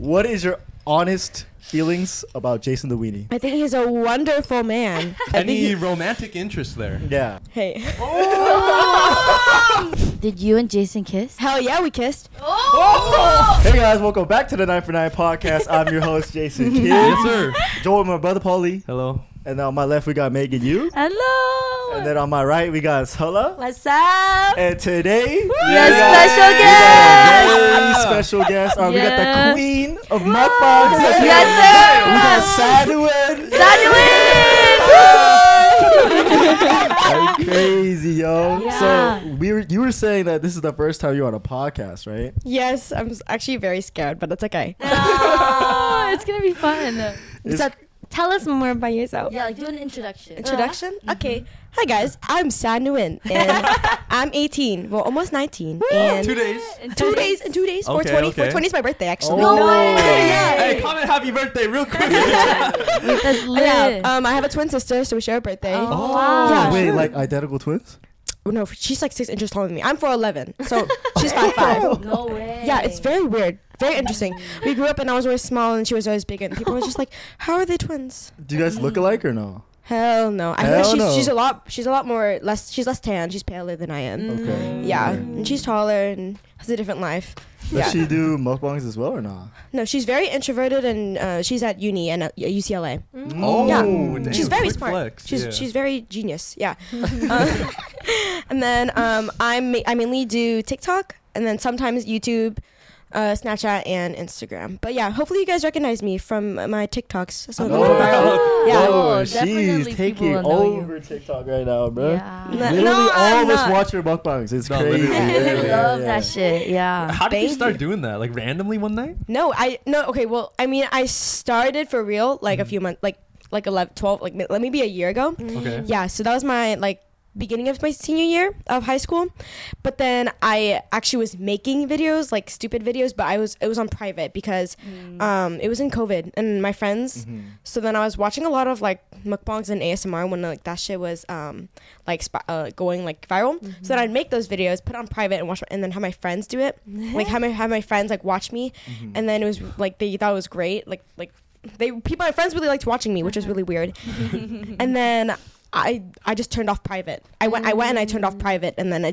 what is your honest feelings about Jason the Weenie? I think he's a wonderful man. Any romantic interest there? Yeah. Hey. Did you and Jason kiss? Hell yeah, we kissed. Hey guys, welcome back to the 9 for 9 podcast. I'm your host, Jason Kidd. Yes, sir. Joined with my brother, Paulie. Hello. And then on my left, we got Megan Yu. Hello. And then on my right, we got Sula. What's up? And today, we Yes, got special a guest. very special guest. We got the Yeah. queen of mukbangs. Yes, sir. We got Sadhuin. That's crazy, yo. Yeah. So you were saying that this is the first time you're on a podcast, right? Yes, I'm actually very scared, but it's okay. Oh, it's gonna be fun. It's- Tell us more about yourself. Yeah, like do an introduction. Introduction? Okay. Hi guys, I'm San Nguyen and I'm 18. Well, almost 19. And 2 days. In 2 days. 420. Okay. 420 is my birthday actually. No way. Hey, comment happy birthday real quick. That's lit. Yeah. I have a twin sister, so we share a birthday. Oh, wow. Yeah. Wait, like identical twins? No, she's like 6 inches taller than me. I'm 4'11", so she's 5'5". No way. Yeah, it's very weird. Very interesting. We grew up and I was always small and she was always big, and people were just like, "How are they twins?" Do you guys look alike or no? Hell no. I Hell think no. she's a lot more less. She's less tan. She's paler than I am. Okay. Yeah, Okay. and she's taller and has a different life. Does Yeah. she do mukbangs as well or not? No, she's very introverted and she's at uni and at UCLA. Oh, Yeah. damn, She's very quick smart. flex. She's very genius. Yeah. And then I mainly do TikTok and then sometimes YouTube, Snapchat and Instagram. But yeah, hopefully you guys recognize me from my TikToks. So Oh, Yeah. Oh, she's definitely taking people will know you. over TikTok right now, bro. Yeah. Literally No, all I'm of us not. watch your mukbangs. It's No, crazy. literally. I love that shit. Yeah. How did you Thank start you. doing that? Like randomly one night? No, okay, well, I mean, I started for real like a few months, like 11, 12, like maybe a year ago. Okay. Yeah, so that was my like beginning of my senior year of high school. But then I actually was making videos, like stupid videos, but it was on private because it was in COVID and my friends. So then I was watching a lot of like mukbangs and ASMR when like that shit was going like viral. So then I'd make those videos, put it on private and watch, and then have my friends do it. Like have my friends like watch me, and then it was like they thought it was great. Like my friends really liked watching me, which was really weird. And then I just turned off private. I went and I turned off private, and then I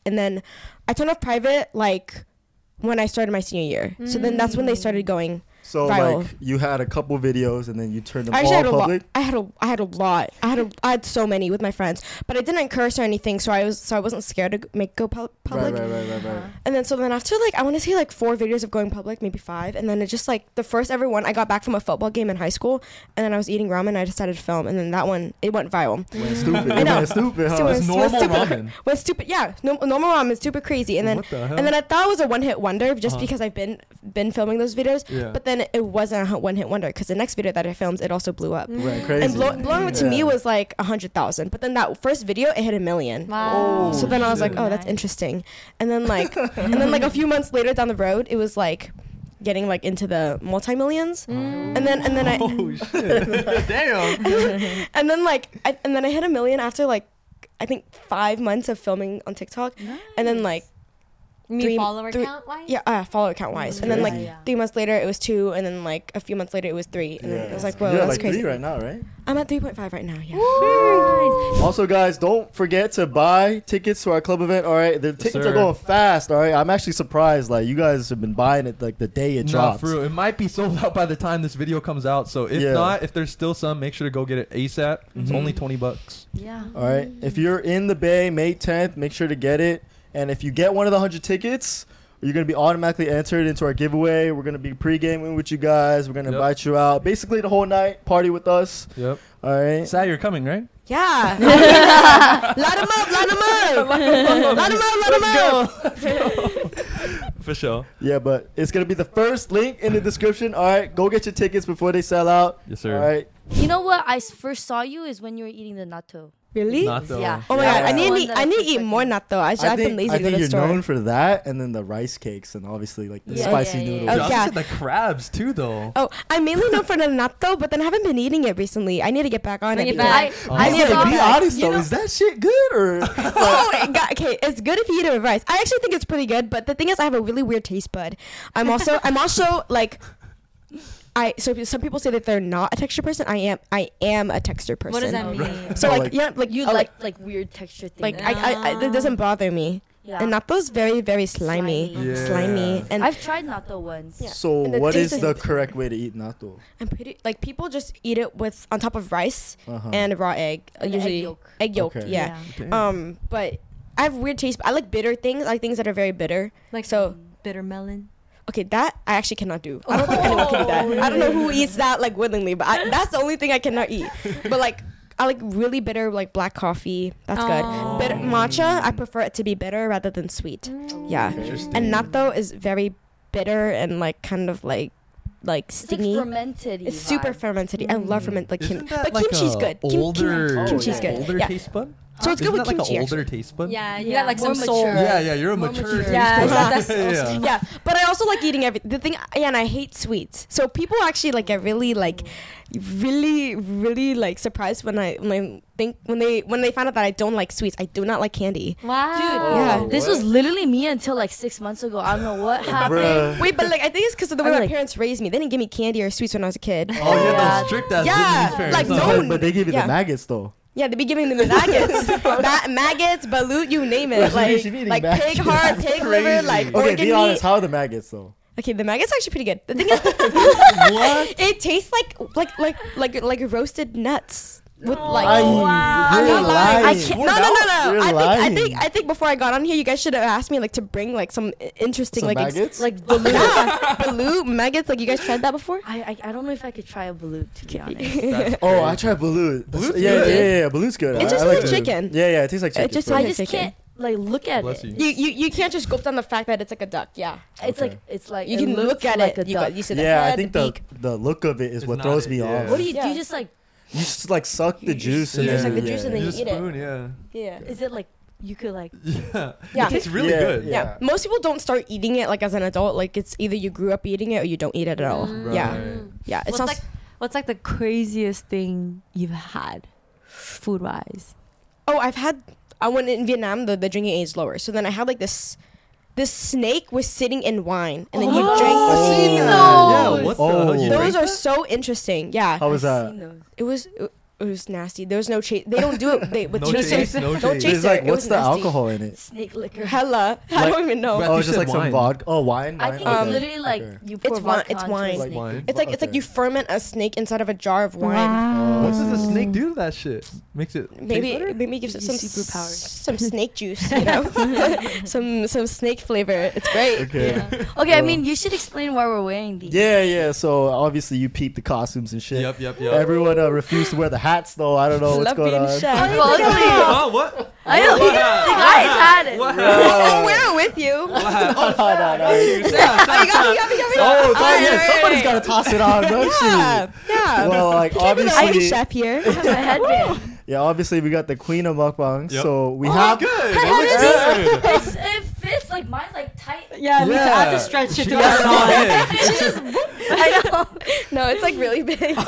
turned off private like when I started my senior year. So then that's when they started going So viral. like you had a couple videos and then you turned them I actually all had a lot. public. I had a lot. I had so many with my friends, but I didn't curse or anything, so I wasn't scared to go public. Right. And then after like I want to say like 4 videos of going public, maybe 5, and then it just like the first ever one I got back from a football game in high school, and then I was eating ramen and I decided to film, and then that one it went viral. Went stupid. I know. Went stupid, huh? Stupid. It's normal stupid. ramen. Went stupid. Yeah, normal ramen is super crazy, and then What the hell? and then I thought it was a one-hit wonder just because I've been filming those videos, Yeah. but then it wasn't a one-hit wonder because the next video that I filmed it also blew up. Went crazy. And blowing up to me was like 100,000, but then that first video it hit 1 million. Wow. So then I was like, shit. oh, that's interesting. And then like a few months later down the road, it was like getting like into the multi-millions. And then I Oh shit! Damn. and then I hit 1 million after like I think 5 months of filming on TikTok. And then like You mean follower count wise? Yeah, follower count wise. And then like crazy. 3 months later it was 2, and then like a few months later it was 3, and then it was like, whoa, You're at that's like crazy. 3 right now, right? I'm at 3.5 right now. Yeah. Also, guys, don't forget to buy tickets to our club event. All right, the tickets sir. are going fast. All right, I'm actually surprised. Like you guys have been buying it like the day it No, drops. for real. It might be sold out by the time this video comes out. So if Yeah. not, if there's still some, make sure to go get it ASAP. It's only $20. Yeah. All right, if you're in the Bay, May 10th, make sure to get it. And if you get one of the 100 tickets, you're going to be automatically entered into our giveaway. We're going to be pre-gaming with you guys. We're going to Yep. invite you out. Basically, the whole night, party with us. Yep. All right. Sad you're coming, right? Yeah. Line them up. For sure. Yeah, but it's going to be the first link in the description. All right, go get your tickets before they sell out. Yes, sir. All right. You know what? I first saw you is when you were eating the natto. Really? Natto. Yeah. Oh my Yeah. god, I That's the need one to that I need to first eat more liked. natto. I've been lazy I to go think to the you're store. known for that, and then the rice cakes, and obviously like the Yeah. spicy Yeah, yeah, noodles. yeah. Dude, I yeah. said the crabs too, though. Oh, I'm mainly known for the natto, but then I haven't been eating it recently. I need to get back on Bring it. it because- back. I Okay, saw be that. honest though, is that shit good or? Oh, okay. It's good if you eat it with rice. I actually think it's pretty good, but the thing is, I have a really weird taste bud. I'm also like so some people say that they're not a texture person. I am a texture person. What does that mean? So Oh, like yeah, like You like weird texture things. like I it doesn't bother me. yeah. And natto's very very slimy, Slimy. Yeah. slimy. And I've tried natto once. Yeah. So And the what is taste the of- correct way to eat natto? I'm pretty like people just eat it with on top of rice Uh-huh. and raw egg. And Usually egg yolk. yolk. Okay. Yeah. Okay. But I have weird taste. I like bitter things. I like things that are very bitter. Like So bitter melon. okay, that I actually cannot do. I don't think anyone can do that. I don't know who eats that like willingly, but that's the only thing I cannot eat. But like I like really bitter like black coffee. That's Oh. good. Bitter matcha, I prefer it to be bitter rather than sweet. Yeah. Interesting. And natto is very bitter and like kind of like It's like stingy. fermented. It's super fermented. I love ferment like Isn't kimchi. that But like kimchi's a good. Older, kimchi's Oh, good. Older Yeah. taste bud? So it's good Isn't with that like kimchi. an older Actually. taste bud? Yeah, you Yeah, got like more some soul. mature. Yeah, you're a More mature mature. taste Yeah, bud. that's yeah. Yeah, but I also like eating the thing. Yeah, and I hate sweets. So people actually like get really really like surprised when they find out that I don't like sweets. I do not like candy. Wow. Yeah. Oh, This what? was literally me until like 6 months ago. I don't know what happened. Bruh. Wait, but like I think it's because of the way I'm my like- parents raised me. They didn't give me candy or sweets when I was a kid. Oh yeah, Yeah. those strict ass Yeah, Vietnamese parents. like, huh? no. But they give you Yeah. the maggots though. Yeah, they be giving them the maggots, maggots, balut, you name it. She should be eating Like pig maggots. heart, pig liver, like Okay, organ be honest. meat. How are the maggots though? Okay, the maggots are actually pretty good. The thing is, What? it tastes like roasted nuts with like. You're I'm not lying. lying. I can't. No. You're I lying. think before I got on here, you guys should have asked me like to bring like some interesting Some like maggots? Like balut. balut maggots. Like you guys tried that before? I don't know if I could try a balut, to be honest. Oh, I tried balut. Balut's Yeah, good. yeah. Balut's good. It I just like tastes it. like chicken. Yeah, it tastes like chicken. It just so- I tastes just chicken. can't like look at Bless it. you. You can't just gulp down the fact that it's like a duck. Yeah, It's Okay. like it's like you it can looks look at like it. a You duck. got you see the Yeah, head, I think the the beak. the look of it is It's what not throws it, me yeah. off. What do you do? Yeah. You just like You just like suck the juice and yeah. then Suck the yeah. juice and then You you just eat it. spoon, yeah. Yeah. is it like you could like Yeah. Yeah. It tastes really Yeah, good. yeah. Yeah, most people don't start eating it like as an adult. Like it's either you grew up eating it or you don't eat it at all. Yeah, Right. yeah. It What's sounds like what's like the craziest thing you've had, food wise? Oh, I went in Vietnam. The drinking age is lower, so then I had like this snake was sitting in wine, and then you Oh, drank. I've seen that. those. Yeah, what Oh. the hell? You Those drank are that? so interesting. Yeah, How was that? it was nasty. There was no chase. They don't do it. They with No chasers. chase, no Don't chase. chase It's like, it. It what's was the nasty. alcohol in it? snake liquor. Hella. I Like- don't even know. But- Oh, you just said like some wine. vodka. Oh, wine. I Wine? think Okay. it's literally like Okay. you pour It's wine- vodka it's onto wine. a Like snake. wine. It's like Okay. you ferment a snake inside of a jar of wine. What does the Oh. snake do to that shit? Makes it Maybe taste better? maybe gives it some Gives you superpowers. some snake juice, you know, some snake flavor. It's great. Okay. Okay, I Well- mean you should explain why we're wearing these. Yeah. So obviously you peep the costumes and shit. Yep. Everyone refused to wear the hats though. I don't know what's Love going being on. chef. Well, Oh, what? I know What the happened? guys had it. What I'll happened? wear it with you. What happened? No. You said- Oh, you got me. Oh, Alright, yeah, alright, somebody's alright. got to toss it on, don't Yeah, she? yeah. Well, like I'm the obviously, chef here. I have a headband. yeah, obviously we got the queen of mukbang. Yep. So we Oh, have. good. It looks good. It fits like mine's like tight. Yeah, me too. I have to stretch it She to got it all in. It's just I know. No, it's like really big.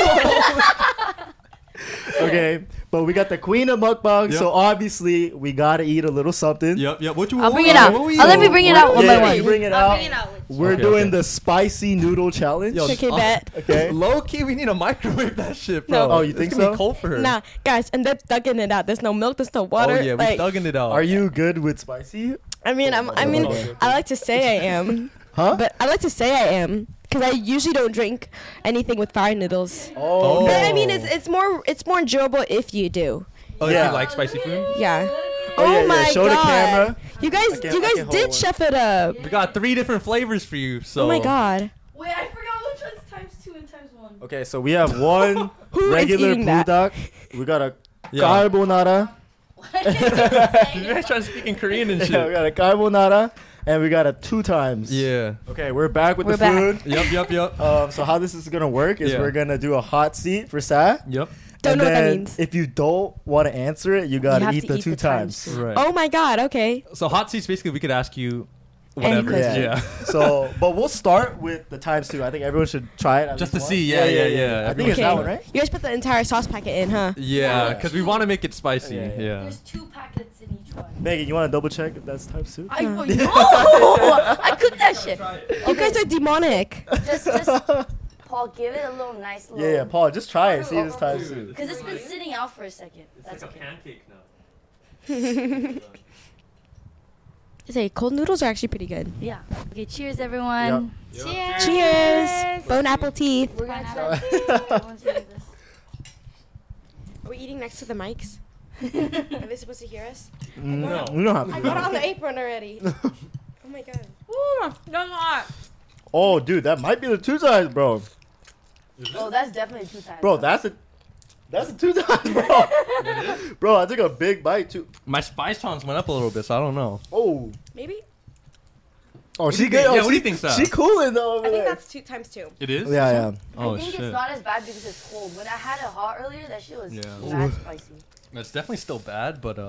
Okay, but we got the queen of mukbang. Yep. So obviously we gotta eat a little something. Yep. What you I'll want? bring it out. What we I'll let me eat? bring it out one Yeah, by you one. bring it out. We're Okay, doing okay. the spicy noodle challenge. Yo, Okay, oh, bet. Okay. Low key, we need to microwave that shit, No. bro. Oh, you It's think gonna so? be cold for her. Nah, guys, and that's thugging it out. There's no milk. There's no water. Oh yeah, we like, thugging it out. Are you good with spicy? I mean, I like to say I am, Huh? but I like to say I am because I usually don't drink anything with fire noodles. Oh. But I mean, it's more enjoyable if you do. Oh, Yeah. you like spicy food? Yeah. Oh, yeah, my show god. the camera. You guys, I can you guys hold did one. chef it up. We got 3 different flavors for you. So. Oh my god. Wait, I forgot which one's times 2 and times 1. Okay, so we have one Who is regular eating that? bulldog. We got a Yeah. carbonara. You guys trying to speak in Korean and shit. Yeah, we got a carbonara, and we got a 2 times. Yeah. Okay, we're back with We're the food. Yep. So how this is gonna work is Yeah. we're gonna do a hot seat for Sa. Yep. Don't and know what that then means. If you don't want to answer it, you gotta have eat to the eat 2 the times. times. Right. Oh my god. Okay. So hot seats basically we could ask you Any whatever. question. Yeah. So, but we'll start with the times 2. I think everyone should try it. at Just least to see, once. yeah. I think it's Okay. that one, right? You guys put the entire sauce packet in, huh? Yeah, because we want to make it spicy. Yeah, Yeah. yeah. There's 2 packets in each one. Megan, you want to double check if that's times 2? I know. I cooked that shit. You guys are demonic. Just Paul, give it a little nice little. Yeah, Paul, just try it. See this time soon. Because it's been sitting out for a second. That's It's like okay. a pancake now. Say cold noodles are actually pretty good. Yeah. Okay, cheers, everyone. Cheers. Cheers. Bone apple teeth. We're gonna try this. Are we eating next to the mics? Are they supposed to hear us? No. We don't have to I do got it on that. the apron already. Oh my god. Ooh, that's hot. Oh, dude, that might be the 2 times, bro. Oh, that's definitely 2 times. Bro, that's a 2 times, bro. Bro, I took a big bite too. My spice tolerance went up a little bit, so I don't know. Oh. Maybe? Oh, do she you good. think? Oh, Yeah, what do you she- think, Sal? She cooling though. Over I think there. that's 2 times 2. It is? Yeah, yeah. Oh, I think shit. it's not as bad because it's cold. When I had it hot earlier, that shit was Yeah. bad spicy. It's definitely still bad, but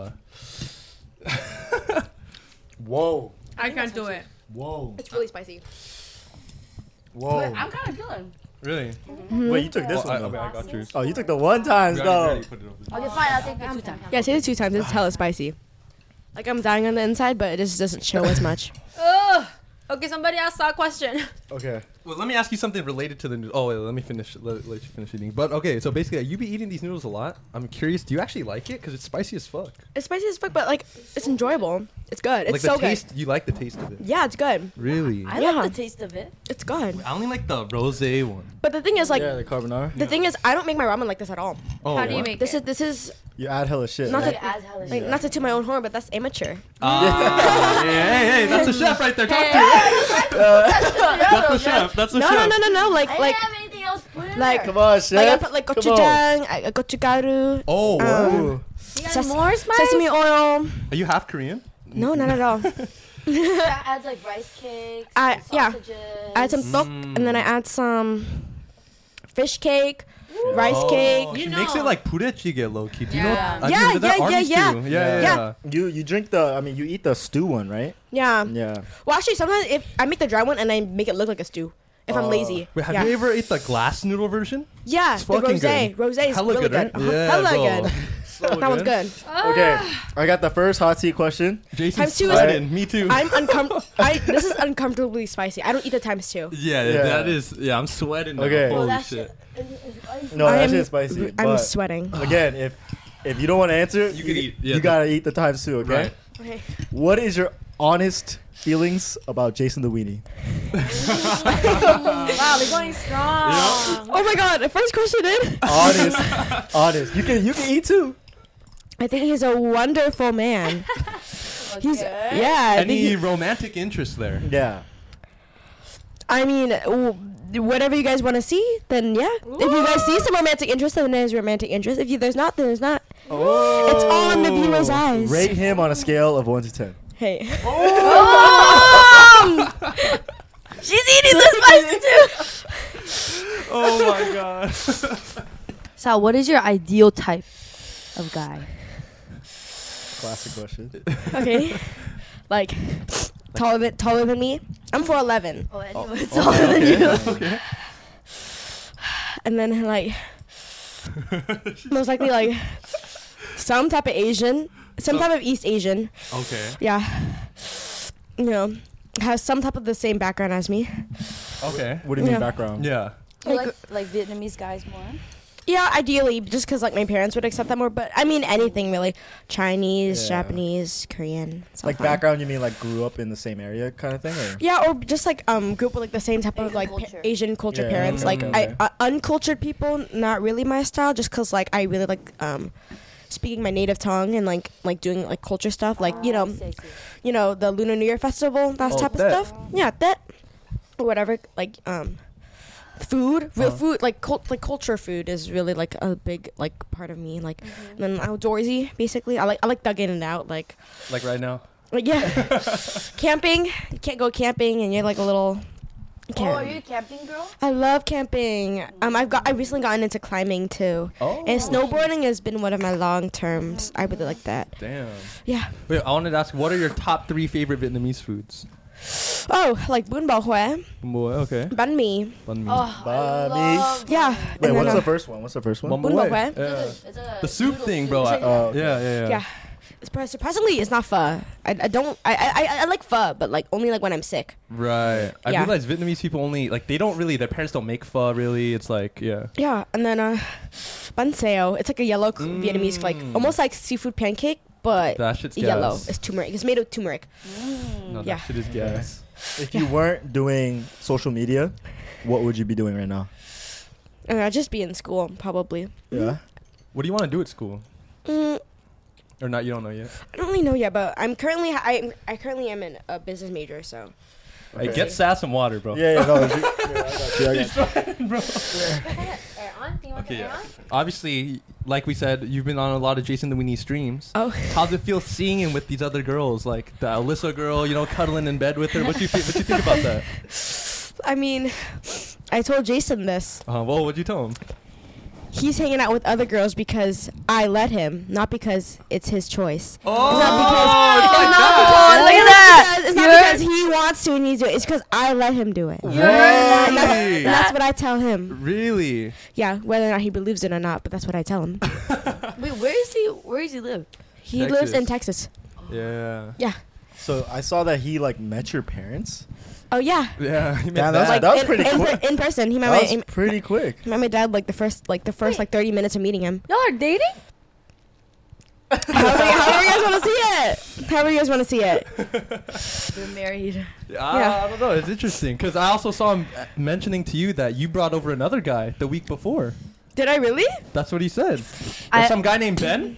Whoa. I can't do it. Whoa. It's really spicy. Whoa. But I'm kind of feeling. really? Wait, you took this one. I though. got yours. Oh, you took the 1 times though. Okay, fine. I'll take the 2 times. Yeah, say the 2 times. It's hella spicy. Like I'm dying on the inside, but it just doesn't show as much. Ugh. Okay, somebody asked that question. Okay. Well, let me ask you something related to the noodles. Oh, wait, let me finish. Let you finish eating. But okay, so basically, you be eating these noodles a lot. I'm curious, do you actually like it? Because it's spicy as fuck. It's spicy as fuck, but like it's enjoyable. It's good. It's like so the taste, good. you like the taste of it. Yeah, it's good. Really? I Yeah. like the taste of it. It's good. I only like the rosé one. But the thing is, like, yeah, the carbonara. the thing is, I don't make my ramen like this at all. Oh, How do you what? make This it? is You add hella shit. Not right? It adds hella like shit. not to toot my own horn, but that's amateur. Ah, hey, that's a chef right there. Talk to her. That's the chef. That's the No, chef. no. I Like didn't have anything else put in like- there. Come on, chef. like I put like Come on. gochujang, gochugaru, Oh, wow. Ooh. You got ses- more spice? sesame oil. Are you half Korean? No, not at all. That adds like rice cakes, and Yeah. sausages. I add some tok, and then I add some fish cake, rice Oh, cake. She You makes it know. like purechige low key. Do you know? Yeah. What, Yeah, do that yeah, armies yeah, do. yeah. Yeah. You drink the. I mean, you eat the stew one, right? Yeah. Yeah. Well, actually, sometimes if I make the dry one and I make it look like a stew, if I'm Oh. lazy. Wait, have yeah. you ever ate the glass noodle version? Yeah, It's the fucking rosé. good. Rosé is Hella really good, good. right? Yeah, Hella bro. good. So That was good. Okay, I got the first hot seat question. Jason Times two is- sweating. Me too. I'm uncomfortable. This is uncomfortably spicy. I don't eat the times 2. yeah, Yeah. that is. Yeah, I'm sweating. Now. Okay. Oh, Holy that shit. No, I that am- shit's spicy. I'm but sweating. again, if you don't want to answer, You can eat. Yeah, you gotta eat the times 2. Okay. Right. Okay. What is your honest feelings about Jason the Weenie? Wow, we're going strong. Oh my god! The first question in. Honest. You can eat too. I think he's a wonderful man. He's yeah. I think Any he- romantic interest there? Yeah. I mean, whatever you guys want to see, then yeah. If you guys see some romantic interest, then there's romantic interest. If there's not, then there's not. Oh. It's all in the viewer's eyes. Rate him on a scale of 1 to 10. Hey. She's eating the spicy too. Oh my god. Sal, what is your ideal type of guy? Classic question. Okay. Like taller than me. I'm 4'11", Oh, anyway, it's taller than you. Okay. and then like most likely like some type of Asian, some type of East Asian. Okay. Yeah. You know, has some type of the same background as me. Okay. What do you mean Yeah. background? Yeah. You Like- like Vietnamese guys more? Yeah, ideally, just because like my parents would accept that more. But I mean, anything really, Chinese, Yeah. Japanese, Korean. It's all Like fine. background, you mean like grew up in the same area kind of thing? Or? Yeah, or just like grew up with like the same type of Asian like culture. Asian culture Yeah, parents. okay, Like okay. uncultured people, not really my style. Just because like I really like speaking my native tongue and like doing like culture stuff. Like I see. you know the Lunar New Year festival, that Oh, type of that. stuff. Yeah, that or whatever. Like food, real food, like culture food is really like a big like part of me. Like and then outdoorsy, basically. I like thugging it out. Like Right now. yeah, camping. You can't go camping, and you're like a little. You Oh, are can't. you a camping girl? I love camping. I recently gotten into climbing too, Oh. and snowboarding has been one of my long terms. I really like that. Damn. Yeah. Wait, I wanted to ask, what are your top 3 favorite Vietnamese foods? Oh, like bún bò Huế, Boy, okay. bánh mì. Banh mi. Oh, I Bobby. love Yeah. Wait, and what's then, the first one? What's the first one? Banh Bún bò mi. Huế. Yeah. It's a The soup noodle thing, soup. bro. It's like- Oh, okay. Yeah. Yeah. surprisingly, it's not pho. I don't. I like pho, but like only like when I'm sick. Right. I Yeah. realize Vietnamese people only like they don't really. Their parents don't make pho really. It's like yeah. Yeah, and then banh xeo. It's like a yellow Vietnamese, like almost like seafood pancake, but That shit's yellow. gas. It's turmeric. It's made of turmeric. No, Yeah. that shit is gas. If you weren't doing social media, what would you be doing right now? I'd just be in school probably. Yeah. What do you want to do at school? Mm, Or not? You don't know yet. I don't really know yet, but I'm currently I currently am in a business major, so. Hey, Okay. get Sass some water, bro. Yeah, no. I got you. Okay, yeah. Obviously, like we said, you've been on a lot of Jason the Weenie streams. Oh. How's it feel seeing him with these other girls, like the Alyssa girl, you know, cuddling in bed with her? What you think about that? I mean, I told Jason this. Well, what'd you tell him? He's hanging out with other girls because I let him, not because it's his choice. Oh, It's not because look at that. It's not because he wants to and he's doing it. It's because I let him do it. And Really? that's what I tell him. Really? Yeah, whether or not he believes it or not, but that's what I tell him. Wait, where does he live? He lives in Texas. Yeah. Yeah. So I saw that he like met your parents. Oh yeah. Yeah. He Damn, meant that's that. that was pretty quick. In person. He met That my was pretty quick. he met my dad like the first 30 minutes of meeting him. Y'all are dating? However you guys want to see it. However you guys want to see it. They're married. I don't know. It's interesting because I also saw him mentioning to you that you brought over another guy the week before. Did I really? That's what he said. I- There's some guy named Ben.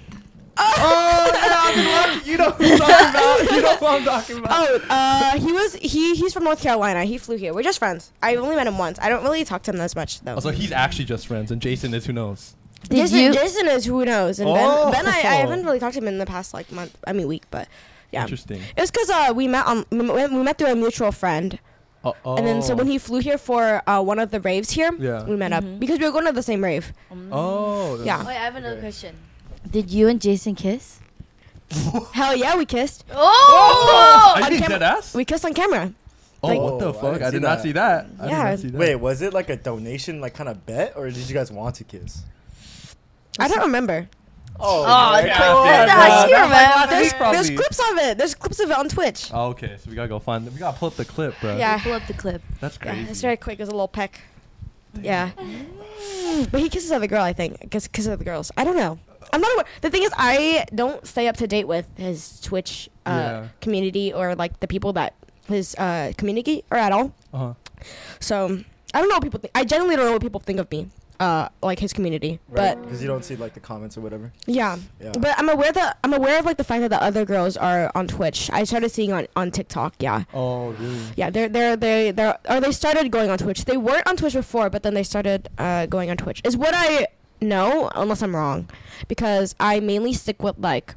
You know who I'm talking about. You know who I'm talking about. Oh, he's from North Carolina. He flew here. We're just friends. I've only met him once. I don't really talk to him as much though. So he's actually just friends, and Jason is who knows. Did you? Jason is who knows, and Oh. Ben I haven't really talked to him in the past like week, but yeah. Interesting. It was because we met through a mutual friend, and then so when he flew here for one of the raves here, Yeah. we met up because we were going to the same rave. Oh. Yeah. Wait, I have another Okay. question. Did you and Jason kiss? Hell yeah, we kissed. Oh! Are you on being camera. dead ass? We kissed on camera. Oh, like- what the Oh, I fuck? didn't I see did not that. see that. I did Yeah. not see that. Wait, was it like a donation, like kind of bet, or did you guys want to kiss? I don't remember. Oh, yeah, come on, yeah, man. here, man. There's clips of it. There's clips of it on Twitch. Oh, okay, so we gotta go find. We gotta pull up the clip, bro. Yeah. Pull up the clip. That's Yeah, crazy. it's very quick. It was a little peck. Yeah. But he kisses other girl, I think. Kisses other girls. I don't know. I'm not aware. The thing is, I don't stay up to date with his Twitch Yeah. community or like the people that his community or at all. Uh-huh. So I don't know what people think. I genuinely don't know what people think of me. Like his community, but Because you don't see like the comments or whatever. yeah. Yeah. But I'm aware of like the fact that the other girls are on Twitch. I started seeing on TikTok. Yeah. Oh, really? Yeah, they started going on Twitch. They weren't on Twitch before, but then they started going on Twitch. Is what I know, unless I'm wrong, because I mainly stick with like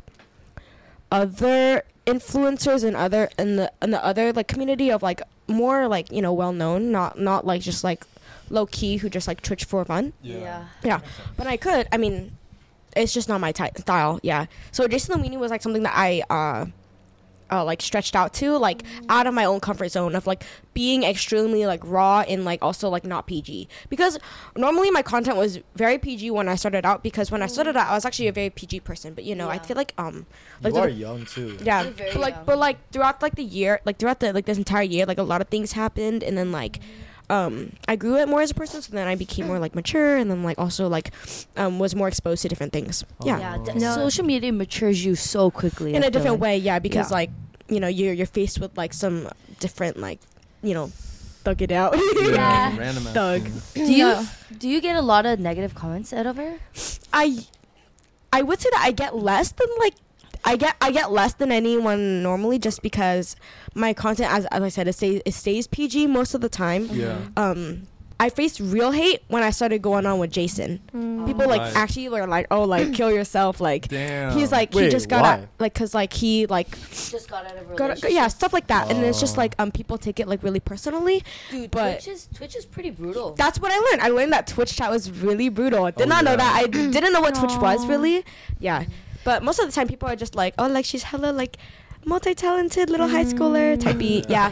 other influencers and the other like community of like more like well known, not like just like low key who just like Twitch for fun. Yeah. Yeah, but I could. I mean, it's just not my style. Yeah. So Jason the Weenie was like something that I like stretched out to, like out of my own comfort zone of like being extremely like raw and like also like not PG, because normally my content was very PG when I started out, because when I started out I was actually a very PG person, but I Yeah. feel like You the- are young too. yeah, You're very but young. like throughout like the year, like throughout the like this entire year, like a lot of things happened, and then like I grew it more as a person, so then I became more like mature, and then like also like was more exposed to different things. Yeah. Yeah. No. Social media matures you so quickly. In I a feel different like. way, yeah, because Yeah. like you're faced with like some different like thug it out. Yeah. Random ass Thug. things. Do you get a lot of negative comments out of her? I would say that I get less than like I get less than anyone normally, just because my content, as I said, it stays PG most of the time. Yeah. I faced real hate when I started going on with Jason. People like Right. actually were like, oh, like kill yourself, like Damn. he's like he Wait, just got why? out, like because like he like Just got out of a yeah, stuff like that, and it's just Oh. like people take it like really personally. Dude, but- Twitch is pretty brutal. That's what I learned. I learned that Twitch chat was really brutal. I did Oh, not know yeah. that. I didn't know what Twitch was Aw. really. Yeah, but most of the time people are just like, oh, like she's hella like multi-talented little high schooler type beat. Yeah.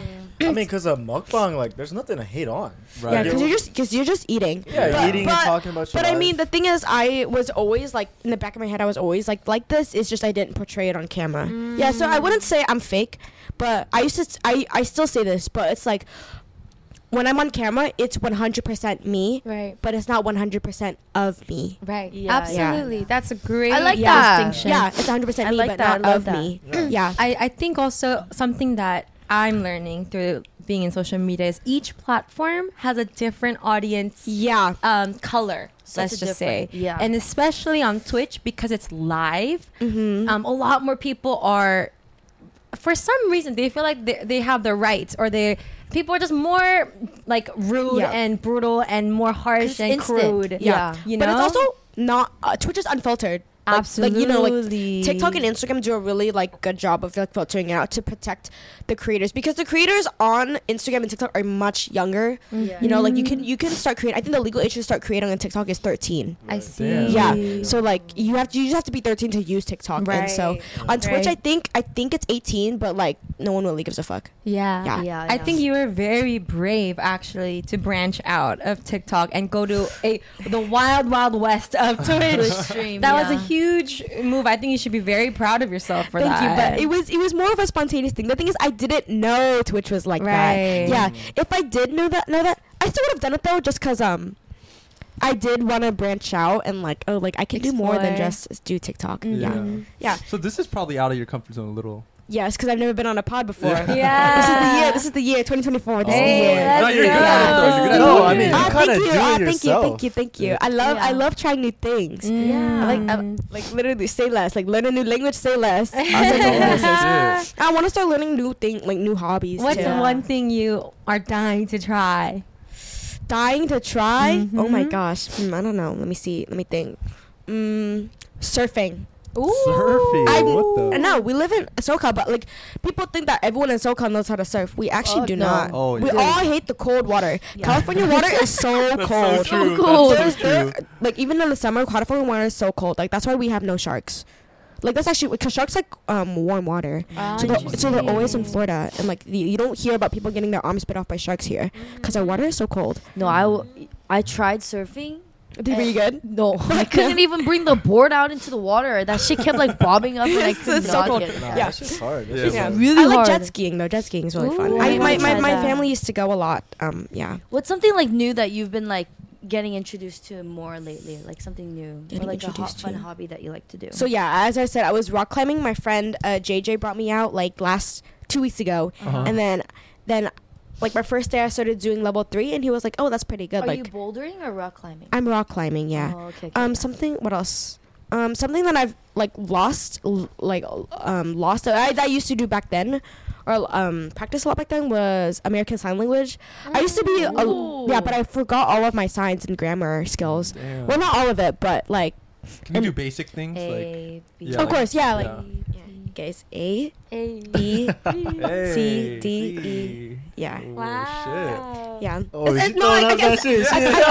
I mean, because a mukbang, like, there's nothing to hate on. Right. Yeah, because you're just eating. Yeah, But- eating and talking about your But I life. mean, the thing is, I was always like in the back of my head, I was always like this. It's just I didn't portray it on camera. Yeah, so I wouldn't say I'm fake, but I used to. I still say this, but it's like when I'm on camera, it's 100% me, Right. but it's not 100% of me. Right. Yeah. Absolutely. Yeah. That's a great I like that. distinction. Yeah, it's 100% I me, like but that. not I love of that. me. Yeah. Yeah. I think also something that I'm learning through being in social media is each platform has a different audience Yeah. color. Such Let's a just say, different- yeah. and especially on Twitch because it's live. Mm-hmm. A lot more people are, for some reason, they feel like they have the rights, or people are just more like rude Yeah. and brutal and more harsh It's and instant. crude. Yeah. You know, But it's also not Twitch is unfiltered. Like, absolutely. Like, you know, like TikTok and Instagram do a really like good job of like filtering it out to protect the creators, because the creators on Instagram and TikTok are much younger. Yeah. You know, like you can start creating. I think the legal age to start creating on TikTok is 13. I see. Yeah. So like you just have to be 13 to use TikTok. And so on Twitch, Right. I think it's 18, but like no one really gives a fuck. Yeah. Yeah. Yeah, I yeah. think you were very brave actually to branch out of TikTok and go to the wild west of Twitch. Stream, That was yeah. a huge move. I think you should be very proud of yourself for Thank that. you. But it was more of a spontaneous thing. The thing is, I didn't know Twitch was like Right. that. Yeah. If I did know that, I still would have done it though, just cause I did want to branch out and like I can do more than Explore. just do TikTok. Mhm. Yeah. Yeah. So this is probably out of your comfort zone a little. Yes, because I've never been on a pod before. Yeah. This is the year 2024. This Hey, is the year. let's No, you're good at it, though. You're good at No, it. I mean, you Ah, kind of thank do you. it Ah, yourself. thank you. I Yeah. love trying new things. Yeah. I like literally say less. Like learn a new language, say less. That's it. I want to start learning new hobbies. What's too. one thing you are dying to try? Dying to try? Oh my Mhm. gosh. I don't know. Let me see. Let me think. Surfing. Surfing. What the? No, we live in SoCal, but like people think that everyone in SoCal knows how to surf. We actually Oh, do no. not. Oh, We yeah. all hate the cold water. Yeah. California water is so cold. true. cold. That's so true. Like even in the summer, California water is so cold. Like that's why we have no sharks. Like that's actually because sharks like warm water. So they're always in Florida, and like you don't hear about people getting their arms bit off by sharks here because our water is so cold. No, I tried surfing. Did you good? No, I couldn't even bring the board out into the water. That shit kept like bobbing up, and I It's could so not cold. get it. Nah, Yeah. that's just hard. That's Yeah. just Yeah. hard. Really I like hard. jet skiing though. Jet skiing is really fun. Ooh, I, I my wanna try my that. family used to go a lot. Yeah. What's something like new that you've been like getting introduced to more lately? Like something new, Getting or like a introduced fun to. hobby that you like to do. So yeah, as I said, I was rock climbing. My friend JJ brought me out like last 2 weeks ago, Uh-huh. and then like my first day I started doing level 3, and he was like, "Oh, that's pretty good." are like you bouldering or rock climbing? I'm rock climbing. Yeah. Oh, okay. Something. What else? Something that I've like lost. That I used to do back then, or practice a lot back then was American Sign Language. I used to be but I forgot all of my signs and grammar skills. Damn. Well, not all of it, but like Can you do basic things like? A, B, Yeah, of course, yeah, like yeah. guys, A, A. B, Hey, C, D, E. C. Yeah. Oh, Yeah. Oh, It's- is it no, I throwing out guess- that shit?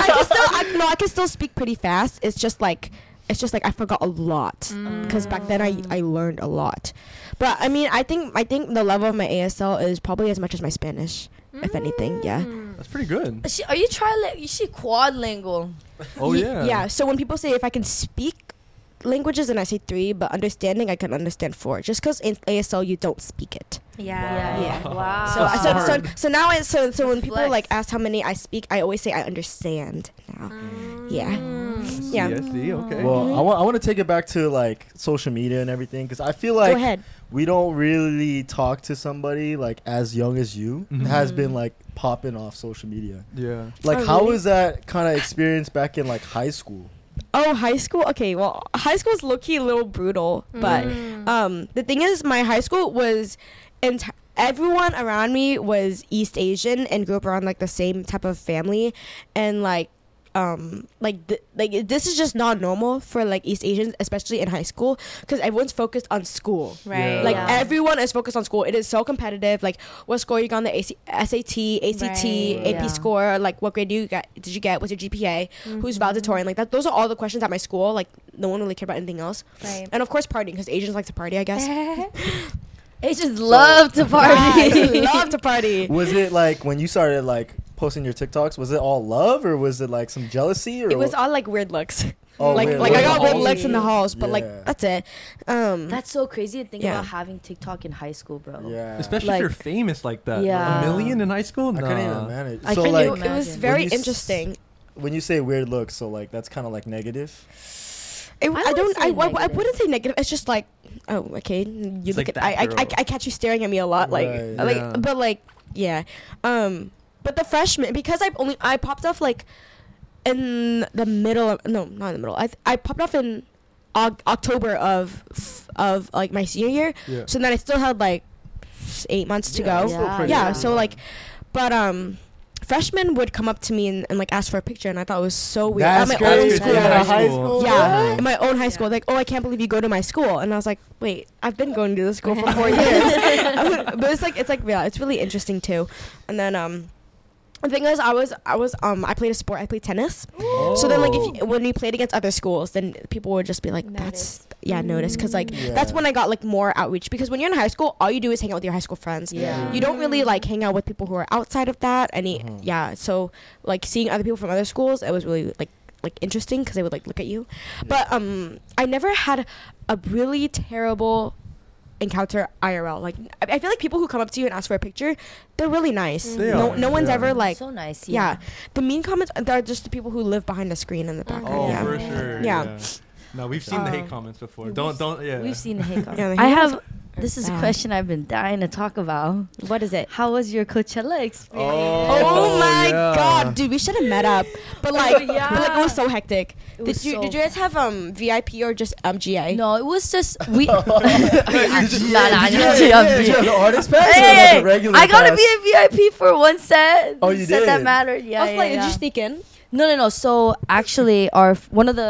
I can still speak pretty fast. It's just like I forgot a lot because back then I learned a lot. But I mean, I think the level of my ASL is probably as much as my Spanish, if anything. Yeah. That's pretty good. Are you You see quadlingual? Oh yeah. Yeah. So when people say if I can speak languages, and I say 3, but understanding I can understand 4. Just because in ASL you don't speak it. Yeah. Yeah. Wow. So now so when people Flex. like ask how many I speak, I always say I understand now. Yeah. Yeah. I see. Okay. Well, I want to take it back to like social media and everything because I feel Go like ahead. we don't really talk to somebody like as young as you Mhm. has been like popping off social media. yeah. Like, Oh, how really? was that kind of experience back in like high school? Oh, high school. Okay, well, high school is low key a little brutal, but the thing is, my high school was, everyone around me was East Asian and grew up around like the same type of family, and like this is just not normal for like East Asians, especially in high school, because everyone's focused on school. Right. Yeah. Like Yeah. everyone is focused on school. It is so competitive. Like what score you got on the SAT, ACT, Right. AP Yeah. score. Like what grade did you get? What's your GPA? Who's valedictorian? Like that. Those are all the questions at my school. Like no one really cared about anything else. Right. And of course partying, because Asians like to party, I guess. Asians love to party. I love to party. Was it like when you started like posting your TikToks? Was it all love or was it like some jealousy? Or It was what? all like weird looks. Oh, like weird I got looks. weird looks in the halls, but Yeah. like that's it. That's so crazy to think Yeah. about having TikTok in high school, bro. Yeah. Especially Like- if you're famous like that. Yeah. A million in high school? I couldn't Nah. even manage. I So couldn't like even it was Imagine. very When you s- interesting. when you say weird looks, so like that's kind of like negative. I wouldn't don't. say I negative. wouldn't say negative. It's just like, oh, okay. You It's look like at. I that girl. catch you staring at me a lot. Like, Right. like, Yeah. but like, yeah. But the freshman, because I popped off like in the middle of, no, not in the middle. I popped off in October of like my senior year. Yeah. So then I still had like 8 months to go. that's still Yeah. pretty Yeah. early. So like, but freshmen would come up to me and like ask for a picture, and I thought it was so weird. That's At my own crazy. school. Yeah. High school. Yeah, in my own high school. Like, oh, I can't believe you go to my school. And I was like, wait, I've been going to this school for 4 years. But it's like, yeah, it's really interesting too. And then, the thing is, I played a sport. I played tennis. So then, like, when we played against other schools, then people would just be like, notice. Because, like, Yeah. that's when I got, like, more outreach. Because when you're in high school, all you do is hang out with your high school friends. Yeah. You don't really, like, hang out with people who are outside of that. Yeah. So, like, seeing other people from other schools, it was really, like interesting because they would, like, look at you. But, I never had a really terrible encounter IRL. Like, I feel like people who come up to you and ask for a picture, they're really nice. They No, are, no one's yeah. ever like, So nice. yeah. The mean comments are just the people who live behind the screen in the background. Oh, yeah. for sure. Yeah. No, we've seen the hate comments before. Don't. Yeah. We've seen the hate comments. Yeah, the I hate have. comments This is a bad. question I've been dying to talk about. What is it? How was your Coachella experience? Oh, my yeah. god, dude, we should have met up. But like, yeah. but like it was so hectic. It was so Did you guys have VIP or just GA? No, it was just we. Did you Did you have the artist pass or Hey, the regular I gotta pass? be a VIP for one set. Oh, you set that did? mattered. Yeah, Also, like, yeah. did you sneak in? No. So actually, one of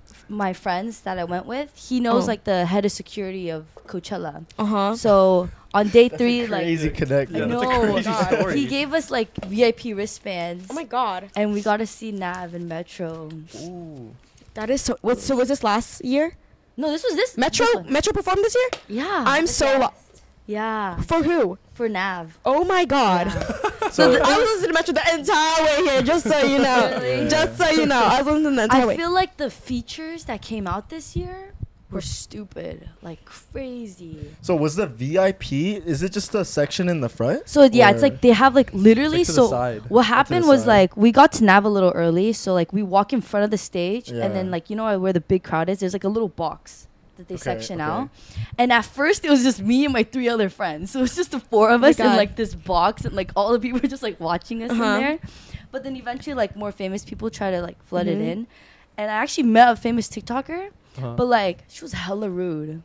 my friends that I went with, he knows Oh. like the head of security of Coachella. Uh-huh. So on day That's 3, a crazy like connect. Yeah, I that's a know, crazy God. story. He gave us like VIP wristbands. Oh my god. And we got to see Nav and Metro. Ooh. That is so. So was this last year? No, this was this Metro this one. performed this year? Yeah. I'm so Yeah, for who? for Nav. Oh my god. Yeah. So I was listening to Metro the entire way here, just so you know. Really? Just so you know, I was listening the entire I way. feel like the features that came out this year were stupid, like crazy. So was the VIP? Is it just a section in the front? So yeah, it's Or- like they have like literally. It's like to the So side. what To the happened was side. like we got to Nav a little early, so like we walk in front of the stage, Yeah. and then like you know where the big crowd is. There's like a little box that they Okay, section okay. out, and at first it was just me and my 3 other friends. So it was just the 4 of my us in God. like this box, and like all the people were just like watching us Uh-huh. in there. But then eventually like more famous people try to like flood it Mhm. in, and I actually met a famous TikToker. Uh-huh. But like she was hella rude.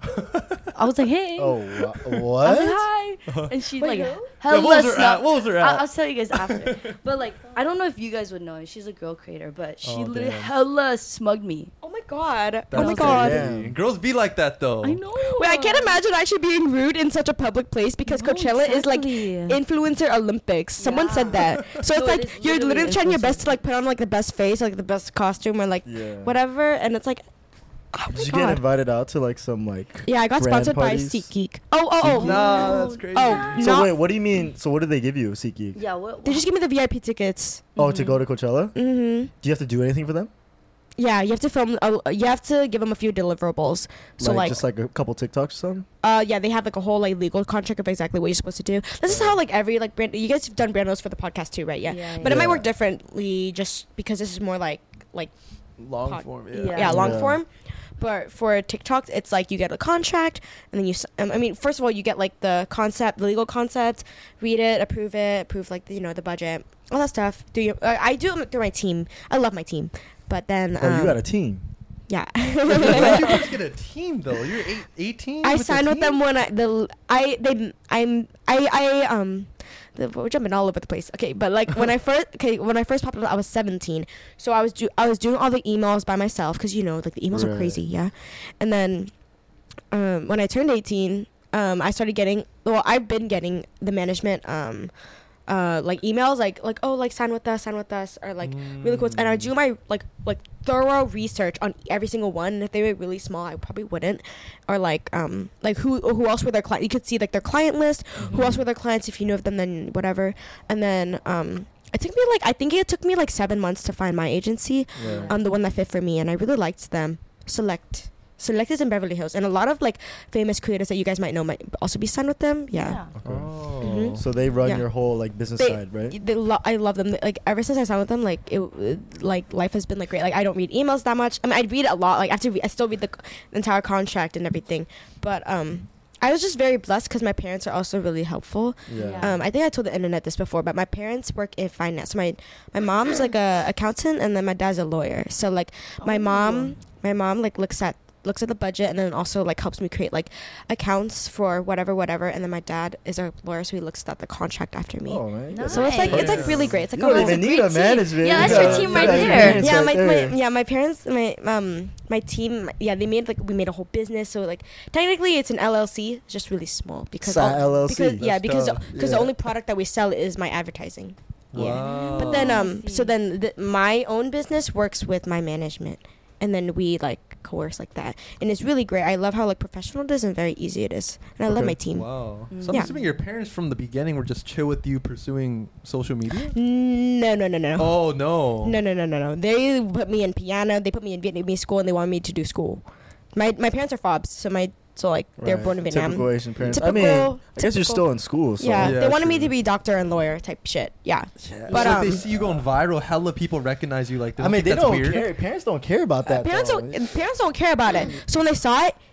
I was like, hey. Oh, I what? was like, hi. And she like Yeah, hella what was her snub- at? What was her at? I'll tell you guys after. But like, I don't know if you guys would know. She's a girl creator, but she Oh, literally damn. hella smugged me. Oh my god. That's Oh my was god. crazy. Girls be like that though. I know. Wait, I can't imagine actually being rude in such a public place because No, Coachella is like exactly. influencer Olympics. Someone Yeah. said that. So No, it's it like is you're literally literally trying your best influencer. to like put on like the best face, like the best costume or like Yeah. whatever, and it's like, oh my Did you god. get invited out to like some like? Yeah, I got brand sponsored parties? by SeatGeek. Oh. Nah, that's crazy. Oh, So not- wait, what do you mean? So what did they give you, SeatGeek? Yeah. What? They just give me the VIP tickets. Oh, to go to Coachella? Mm-hmm. Do you have to do anything for them? Yeah, you have to film. You have to give them a few deliverables. So like, just like a couple TikToks or something? yeah, they have like a whole like legal contract of exactly what you're supposed to do. This is how like every like brand. You guys have done brand deals for the podcast too, right? Yeah. Yeah, But it might Yeah. work differently just because this is more like Long Pod- form. Yeah. yeah, long Yeah. form. But for TikTok, it's like you get a contract, and then I mean, first of all, you get like the concept, the legal concept, read it, approve like the budget, all that stuff. I do it through my team. I love my team, but then Oh, you got a team. yeah. When did you first get a team though? You're 18. I signed with them when we're jumping all over the place. Okay, but like when I first popped up, I was 17. So I was doing all the emails by myself because like the emails are Right. crazy, yeah. And then when I turned 18, I started getting. Well, I've been getting the management like emails like oh like sign with us or like really cool, and I do my like thorough research on every single one. And if they were really small, I probably wouldn't. Or like who else were their client, you could see like their client list, who else were their clients, if you know of them, then whatever. And then I think it took me like 7 months to find my agency, the one that fit for me, and I really liked them. Select is in Beverly Hills, and a lot of like famous creators that you guys might know might also be signed with them. Yeah. Oh. So they run Yeah. your whole like business They- side, right? I love them. Like ever since I signed with them, like like life has been like great. Like I don't read emails that much. I mean, I read a lot. Like I still read the entire contract and everything. But I was just very blessed because my parents are also really helpful. Yeah. I think I told the internet this before, but my parents work in finance. So my mom's like a accountant, and then my dad's a lawyer. So like my mom like looks at the budget, and then also like helps me create like accounts for whatever, and then my dad is a lawyer, so he looks at the contract after me. Oh, right. Nice. So it's like really great. It's like You don't a even a need great a team. management. Yeah, that's You your got- team you right got your there. parents yeah, right there. my parents, my team, they made we made a whole business. So like technically it's an LLC, it's just really small because LLC. because That's the dope. only product that we sell is my advertising. Yeah. Wow. But then I so see. then my own business works with my management, and then we like coerce like that, and it's really great. I love how like professional it is and very easy it is, and I love Okay. my team. Wow. Mm. So I'm Yeah. assuming your parents from the beginning were just chill with you pursuing social media? No. Oh, no. No. They put me in piano. They put me in Vietnamese school, and they wanted me to do school. My parents are fobs, so like they're Right. born in Vietnam. Typical Asian parents. I Typical- mean, I guess you're typical- still in school. So. Yeah, Yeah, they wanted me true. to be doctor and lawyer type shit. Yeah, Yeah. But, So if they um, see you going viral, hella people recognize you like this. I mean, they that's don't weird. care. Parents don't care about that. parents though. parents don't care about it. So when they saw it,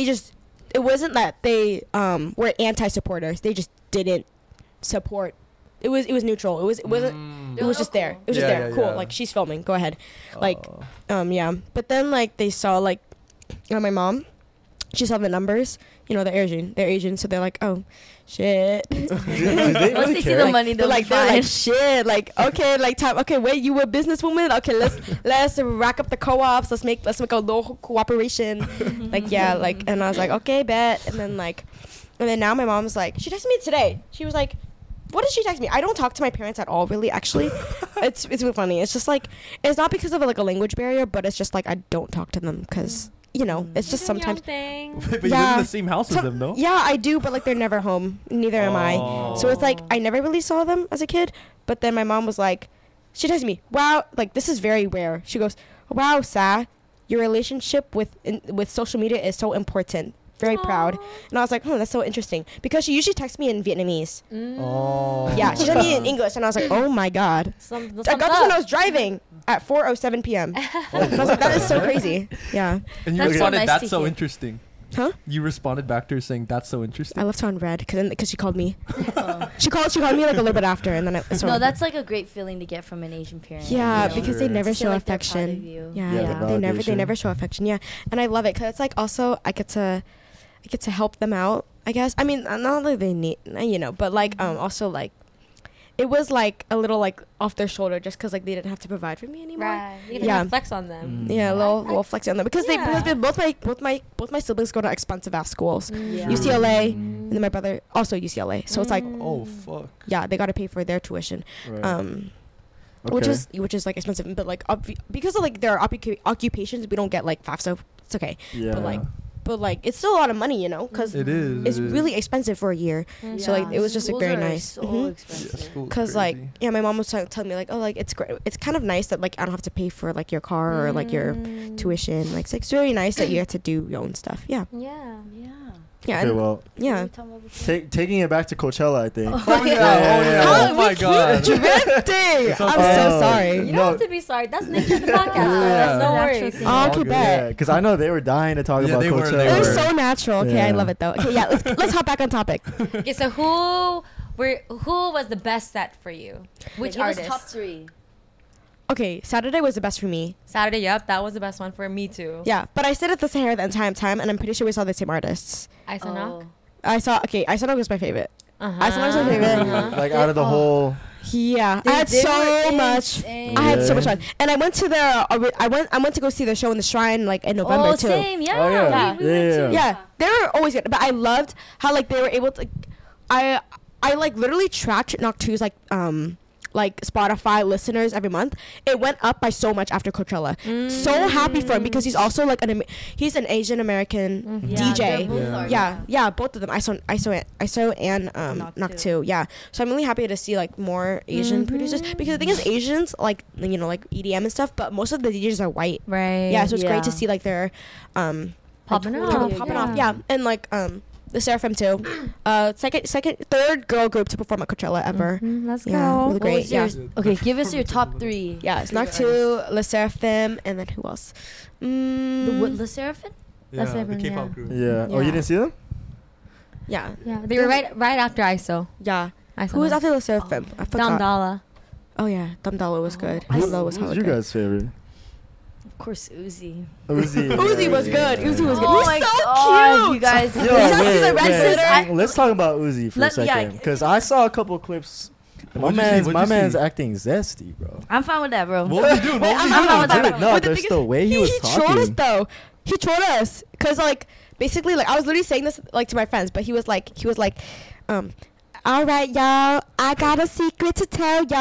it wasn't that they were anti-supporters. They just didn't support. It was neutral. It wasn't. Mm. It was just there. It was just Yeah, there. yeah, Cool. yeah. Like she's filming. Go ahead. Like Oh. yeah. But then like they saw like my mom. She saw the numbers. You know, they're Asian, so they're like, oh, shit. Do they Once really they see care? the money, They're they'll like, be fine. shit, like, okay, like, time, okay, wait, you a businesswoman? Okay, let's rack up the co-ops. Let's make a little cooperation. Like, yeah, like, and I was like, okay, bet. And then now my mom's like, she texted me today. She was like, what did she text me? I don't talk to my parents at all, really. Actually, it's really funny. It's just like, it's not because of like a language barrier, but it's just like I don't talk to them because it's just sometimes. thing. But you live Yeah. in the same house as them, no? Yeah, I do, but like they're never home. Neither am I. So it's like I never really saw them as a kid. But then my mom was like, she texted me, "Wow, like this is very rare." She goes, "Wow, Sa, your relationship with social media is so important. Very proud." And I was like, that's so interesting because she usually texts me in Vietnamese. Oh. Yeah, she texted me in English, and I was like, oh my god. I got this when I was driving at 4:07 p.m. And I was like, that is so crazy. Yeah. And you That's so responded, nice that's to so hear. interesting. Huh? You responded back to her saying, that's so interesting. I left her on red because she called me. She called me like a little bit after, and then No, that's like a great feeling to get from an Asian parent. yeah, Yeah, because they sure. never To feel show like they're proud of affection. you. Yeah, Yeah, yeah. the They validation. never show affection. Yeah, and I love it because it's like also I get to help them out. I guess I mean not that they need but like also like it was like a little like off their shoulder just because like they didn't have to provide for me anymore. Right. You can Yeah. flex on them. Yeah, a little flex on them because Yeah. both my siblings go to expensive ass schools, Yeah. UCLA, and then my brother also UCLA. So it's like Oh, fuck. yeah, they got to pay for their tuition. Right. Which Okay. is like expensive, but like because of like their occupations, we don't get like FAFSA. It's okay, Yeah. but like it's still a lot of money, because It is. it's it is. really expensive for a year. So like it was just like Schools very are nice. So Mhm. expensive. Yeah, school's Cause like crazy. yeah, my mom was telling me like, oh, like it's great. It's kind of nice that like I don't have to pay for like your car or like your tuition. Like it's very nice that you get to do your own stuff. Yeah, Yeah. Yeah. yeah, Okay, and- well, yeah. taking it back to Coachella, I think. Oh, yeah. How Oh, my we keep God. drifting. It's I'm okay. so Oh, sorry. You No. don't have to be sorry. That's nature of the podcast. Yeah. No Natural worries. thing. Oh, All okay, good. bet. Yeah, because I know they were dying to talk Yeah, about they were, Coachella. they It was were. so natural. Okay, I Yeah. love it though. Okay, yeah, let's hop back on topic. Okay, so who was the best set for you? Which Give us artist? top 3. Okay, Saturday was the best for me. Saturday. Yep, that was the best one for me too. Yeah, but I stayed at the Sahara the entire time, and I'm pretty sure we saw the same artists. I saw knock. I saw was my favorite. Uh-huh. I saw was my favorite. Like out of the whole. Yeah, I had so much. I had so much fun, and I went to I went to go see the show in the Shrine like in November Oh, too. same. Yeah. Oh, yeah. We went Yeah. too. Yeah, they were always good, but I loved how like they were able to. I like literally tracked Noctu's like Spotify listeners every month. It went up by so much after Coachella. So happy for him because he's also like he's an Asian American DJ. Yeah, both of them. ISO and Noctu. Yeah. So I'm really happy to see like more Asian producers because the thing is Asians like like EDM and stuff, but most of the DJs are white. Right. Yeah, so it's great to see like they're popping off. Yeah, and like the Seraphim too. Third girl group to perform at Coachella ever. Let's go. Yeah, really What great. was yours? Okay, give us your top 3. Yeah, it's Noctu, Le Seraphim, and then who else? The Seraphim? That's the everyone, K-pop yeah. group. Yeah. Oh, you didn't see them? Yeah. Yeah, they were right after ISO. Yeah. ISO Who was after Le Seraphim? I forgot. Damdala. Oh yeah, Damdala was good. I Damdala was Who's hella your good. guys' favorite? Of course, Uzi. Uzi. Uzi was good. Uzi was good. Oh He's my so God, cute. you guys. Yo, He's not wait, the red wait. slitter. Let's talk about Uzi for a Yeah. second, because I saw a couple clips. My What'd you see? man's, What'd my you see? man's acting zesty, bro. I'm fine with that, bro. What was he doing? What was he I'm doing? fine with that. Dude, no, But the just thing the is, way he was trolled us talking. though. He trolled us because like basically like I was literally saying this like to my friends, but he was like all right, y'all, I got a secret to tell y'all.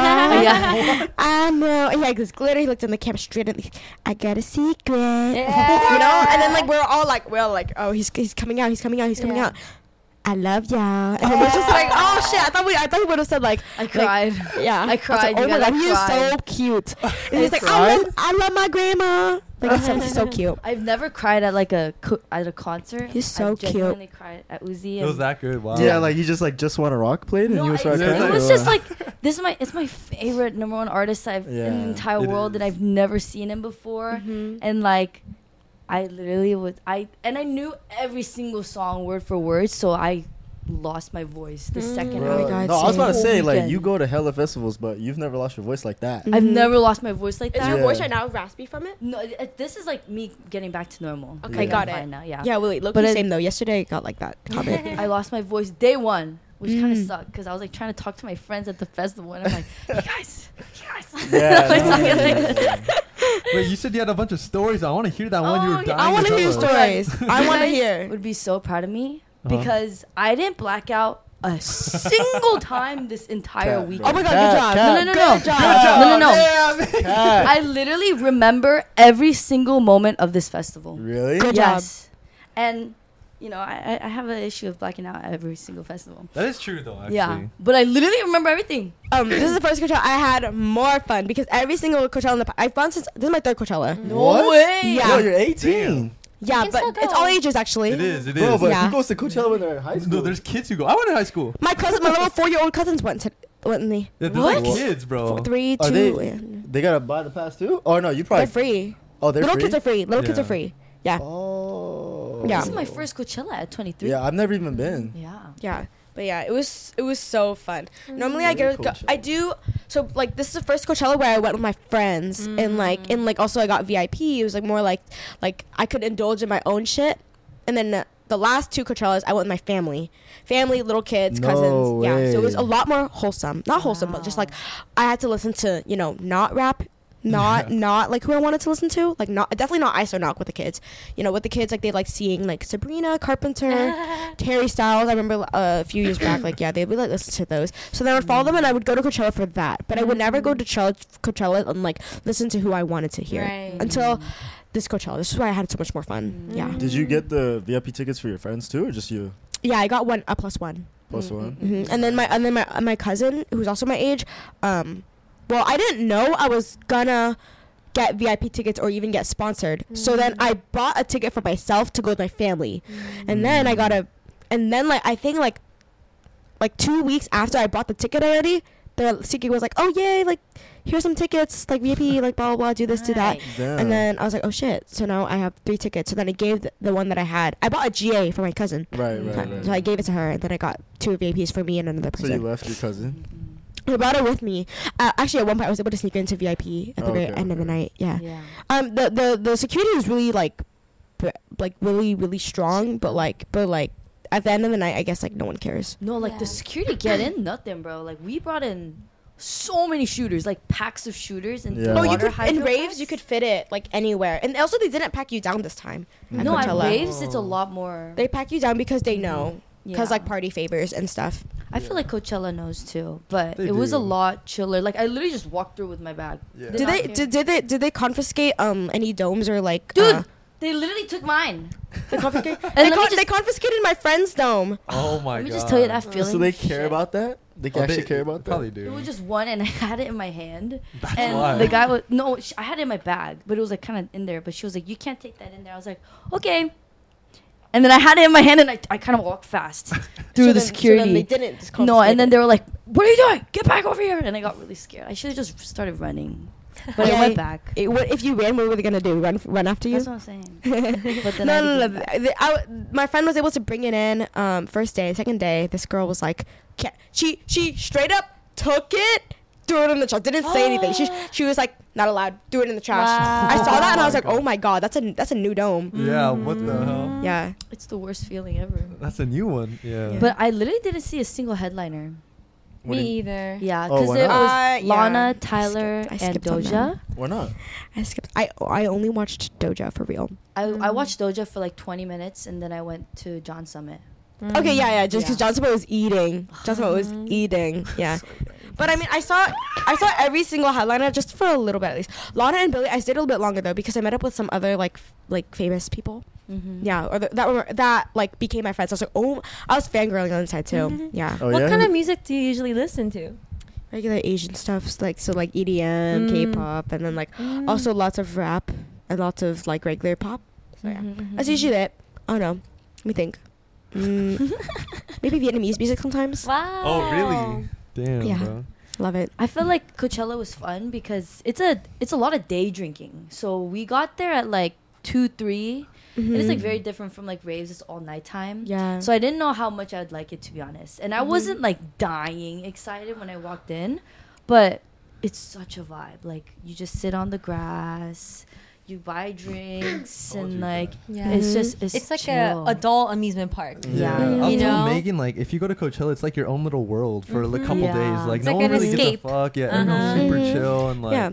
Yeah. I know. And he like this glitter. He looked in the camera straight and I got a secret. Yeah. You know? And then like we're all like, oh, he's coming out. He's coming out. He's coming out. I love y'all. And then we're just like, oh shit. I thought he would have said like, I cried. yeah. I cried, was like, oh you my guys, god, I he is so cried. cute. And I he's like, cried? I love my grandma. Like he's so cute. I've never cried at like at a concert. He's so I've genuinely cried at Uzi. It was and- that good. Wow. Yeah, like he just Wanna Rock played and No, you were started Yeah, crying. it was or just what? like it's my favorite #1 artist I've in Yeah, the entire it world, is. and I've never seen him before. Mhm. And like, I literally I knew every single song word for word, so I lost my voice the second Oh my Bro, God, no, I was about to same. say like Weekend. you go to hella festivals, but you've never lost your voice like that. I've never lost my voice like Is that. your Yeah. voice right now raspy from it? No, this is like me getting back to normal. Okay, Like, got I'm it. fine now, yeah. Yeah, wait, look, But the it- same though. Yesterday I got like that comment. I lost my voice day one, which kind of Mm. sucked because I was like trying to talk to my friends at the festival, and I'm like, you guys. Yeah, Like, no, talking yeah, like- yeah. Wait, you said you had a bunch of stories. I want to hear that one. You Oh, were yeah. dying. I want to tell hear us. stories. I You want to guys hear. Would be so proud of me Uh-huh. because I didn't black out a single time this entire Cat, weekend. Oh my god, Cat, good job. cat. No. Good job. No. Cat. I literally remember every single moment of this festival. Really? Good job. Yes. And, you know, I have an issue of blacking out every single festival. That is true, though. Actually. Yeah. But I literally remember everything. This is the first Coachella I had more fun because every single Coachella I've gone since this is my third Coachella. No What? way. Yeah. Yo, you're 18. Yeah, can but still it's go. all ages actually. It is. It is. Bro, but Yeah. who goes to Coachella when they're in high school? No, there's kids who go. I went to high school. My little 4-year-old cousins went in the Yeah, there's What? like kids, bro. 3, 2. Are they? Yeah. They gotta buy the pass too? Oh no, you They're probably. free. Oh, they're Little free. kids are free. Little kids Yeah. are free. Yeah. Oh. Yeah. This is my first Coachella at 23. Yeah, I've never even been. Yeah. Yeah. But yeah, it was so fun. Normally I Very go, cool I do so like this is the first Coachella where I went with my friends and like also I got VIP. It was like more like I could indulge in my own shit. And then the last 2 Coachellas I went with my family, little kids, No cousins. Yeah, so it was way. a lot more wholesome. Not wholesome, but just like I had to listen to not rap. Not like who I wanted to listen to, like not definitely not Ice or Knock with the kids. With the kids like they like seeing like Sabrina Carpenter, Harry Styles. I remember a few years back, like yeah, they would like listen to those. So then I would follow them and I would go to Coachella for that. But I would never go to Coachella and like listen to who I wanted to hear Right. until this Coachella. This is why I had so much more fun. Yeah, Did you get the VIP tickets for your friends too, or just you? yeah, I got a plus one. Plus one. hmm And then my cousin who's also my age, well, I didn't know I was gonna get VIP tickets or even get sponsored. So then I bought a ticket for myself to go with my family, and then I got I think like 2 weeks after I bought the ticket already, the CK was like, oh yay, like here's some tickets, like VIP, like blah blah blah, do this, do that. Damn. And then I was like, oh shit. So now I have 3 tickets. So then I gave the one that I had. I bought a GA for my cousin. Right. So I gave it to her, and then I got 2 VIPs for me and another So you person. left your cousin. I brought her with me. Actually, at one point, I was able to sneak into VIP at the very Okay. end of the night. Yeah. Yeah. The security was really like really strong, but at the end of the night, I guess like no one cares. No, like the security get in nothing, bro. Like we brought in so many shooters, like packs of shooters, and Yeah. Oh, you water could in hydro raves, packs. you could fit it like anywhere, and also they didn't pack you down this time. at No, at Coachella. raves it's a lot more. They pack you down because they know. because Yeah. like party favors and stuff. I feel like Coachella knows too, but They it was a do. lot chiller. Like I literally just walked through with my bag. Yeah. Did not they care. did they confiscate any domes or like Dude, they literally took mine. they confiscated And let me just- they confiscated my friend's dome. Oh my Let me god. just tell you that feeling. So they care shit. about that? They Oh, actually care about that? Probably It do. was just one, and I had it in my hand. That's And why. the guy was I had it in my bag, but it was like kind of in there. But she was like, "You can't take that in there." I was like, "Okay." And then I had it in my hand, and I kind of walked fast through the security. they didn't just No, and then they they were like, "What are you doing? Get back over here!" And I got really scared. I should have just started running, but Yeah, I went back. what if you ran? What were they gonna do? Run after you? That's what I'm saying. But then I No. had to give it back. My friend was able to bring it in. First day, second day, this girl was like, she straight up took it, threw it in the trash. Didn't say anything. She was like, not allowed. Threw it in the trash. Wow. I saw that and I was like, Oh my oh my god, that's a new dome. Yeah, what the hell? Yeah. It's the worst feeling ever. That's a new one. Yeah. Yeah. But I literally didn't see a single headliner. What Me do you- either. Yeah, Oh, because why it not? was Yeah. Lana, I Tyler, skipped- I and skipped on Doja. that. Why not? I only watched Doja for real. I watched Doja for like 20 minutes, and then I went to John Summit. Okay, yeah, just because Yeah. John Summit was eating. John Summit was eating. Yeah. But I mean, I saw every single headliner just for a little bit at least. Lana and Billy, I stayed a little bit longer though because I met up with some other like famous people. Mm-hmm. Yeah, or that like became my friends. I was like, oh, I was fangirling on the side too. Yeah, Oh, What yeah? kind of music do you usually listen to? regular Asian stuff like EDM, K-pop, and then like also lots of rap and lots of like regular pop. So yeah, that's usually it. I don't know. Let me think. Maybe Vietnamese music sometimes. Wow. Oh, really? Damn, Yeah. bro. Love it. I feel like Coachella was fun because it's a lot of day drinking. So we got there at like 2, 3. And it's like very different from like raves. It's all nighttime. Yeah. So I didn't know how much I'd like it, to be honest. And I wasn't like dying excited when I walked in, but it's such a vibe. Like you just sit on the grass, you buy drinks, Told and you like Yeah. it's just It's like chill. a adult amusement park. Yeah. I'll You tell know? Megan, like, if you go to Coachella, it's like your own little world for a couple Yeah. days. Like, It's no like one an really escape. gives a fuck. Yeah, everyone's super chill and like. Yeah.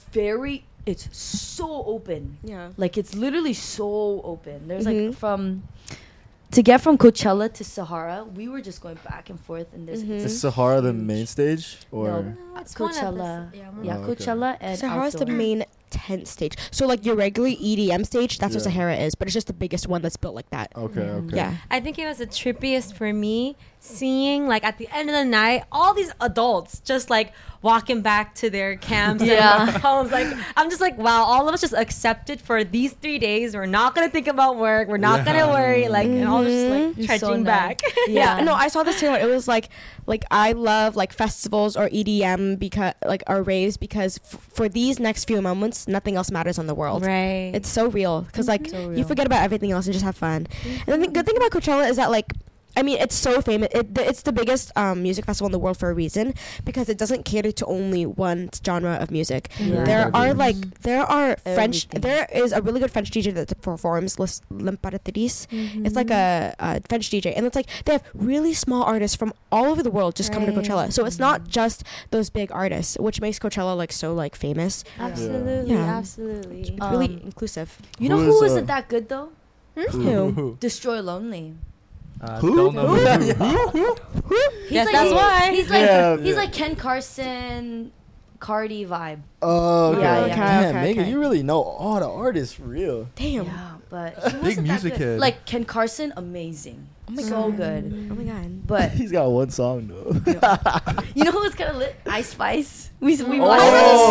It's so open. Yeah. Like it's literally so open. There's Mhm. like to get from Coachella to Sahara, we were just going back and forth, and there's Mhm. Is Sahara the main stage? Or No. It's one of the- Coachella. yeah, Yeah, Oh, okay. Coachella and Sahara's the outdoor. main tent stage. So like your regular EDM stage, that's what Yeah. Sahara is, but it's just the biggest one that's built like that. Okay, Mhm. okay. Yeah. I think it was the trippiest for me seeing like at the end of the night all these adults just like walking back to their camps Yeah. and homes. Like I'm just like, wow, all of us just accepted for these 3 days. We're not gonna think about work. We're not Yeah. gonna worry. Like and all just like It's trudging so nice. back. Yeah. No, I saw this too. It was like I love like festivals or EDM because like or raves because for these next few moments, nothing else matters on the world. Right. It's so real because like So you real. forget about everything else and just have fun. And the good thing about Coachella is that like I mean it's so famous. It's the biggest music festival in the world for a reason because it doesn't cater to only one genre of music. Yeah. There are Everything. there are French. Everything. There is a really good French DJ that performs L'Imperatrice. It's like a French DJ, and it's like they have really small artists from all over the world just come to Right. Coachella. So it's not just those big artists, which makes Coachella like so like famous. Absolutely, Yeah. absolutely. It's really Um, inclusive. You know Who who is, isn't that good though? Who? Destroy Lonely. Who? Don't know Who? He's Yes, like, that's why. He's like Yeah, he's yeah. like Ken Carson, Cardi vibe. Oh, okay. Yeah, yeah. Damn, Okay, Megan, okay. you really know all the artists for real. Damn. Yeah, but he Big wasn't that music good. head. Like Ken Carson, amazing, my so God. good. Oh my god. But He's got one song though. you know who was kind of lit? Ice Spice. We Oh. watched.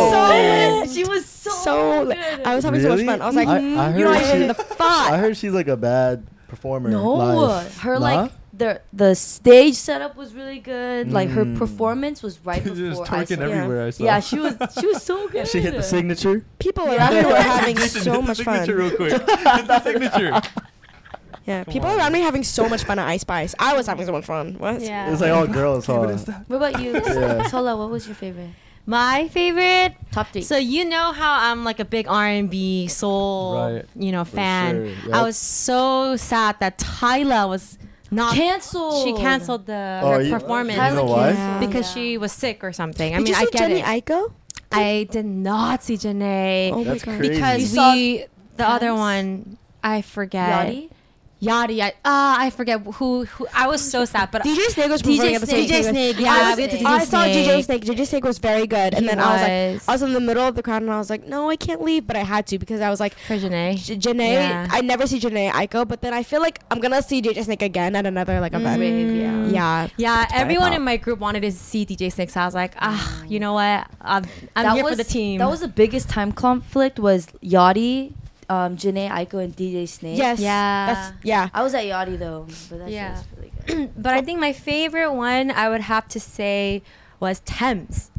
Oh. She was so So good. I was having so much Really? fun. I was like, I you heard know, I she- in the I fight. heard she's like a bad performer. No, live. her Nah? like the stage setup was really good. Like her Mm. performance was right She's just before Ice twerking Spice. everywhere. I saw. Yeah, she was so good. She hit the signature. People around me were having Jason, so hit the much signature fun. real quick. Hit the signature. Yeah, Come people on. around me having so much fun at Ice Spice. I was having so much fun. What? Yeah. It's like all girls, huh? What is that? What about you, Yeah. Sola? What was your favorite? My favorite. Top 3. So you know how I'm like a big R&B soul, Right. fan. sure, I yep. was so sad that Tyla was not canceled. She canceled the Oh, her you- performance you know why? Yeah. because she was sick or something. I Did mean, you I see get Jenny it. Aiko? I did not see Janae Oh my That's god. crazy. because You saw the other Pams? one I forget. Yachty? Yachty. I forget who. I was so sad, but DJ Snake was performing at the same DJ time. Snake. Yeah, we had to DJ I saw DJ Snake. Snake. DJ Snake was very good, and He then I was in the middle of the crowd, and I was like, no, I can't leave, but I had to because I was like, For Janae. Janae. Yeah. I never see Janae Aiko, but then I feel like I'm gonna see DJ Snake again at another like event. Rave, yeah. Yeah. Everyone out. in my group wanted to see DJ Snake, so I was like, you know what? I'm here for the team. That was the biggest time conflict was Yachty, Janae Aiko, and DJ Snake. Yes. Yeah. Yeah. I was at Yachty though, but that Yeah. shit was really good. But I think my favorite one I would have to say was Thames.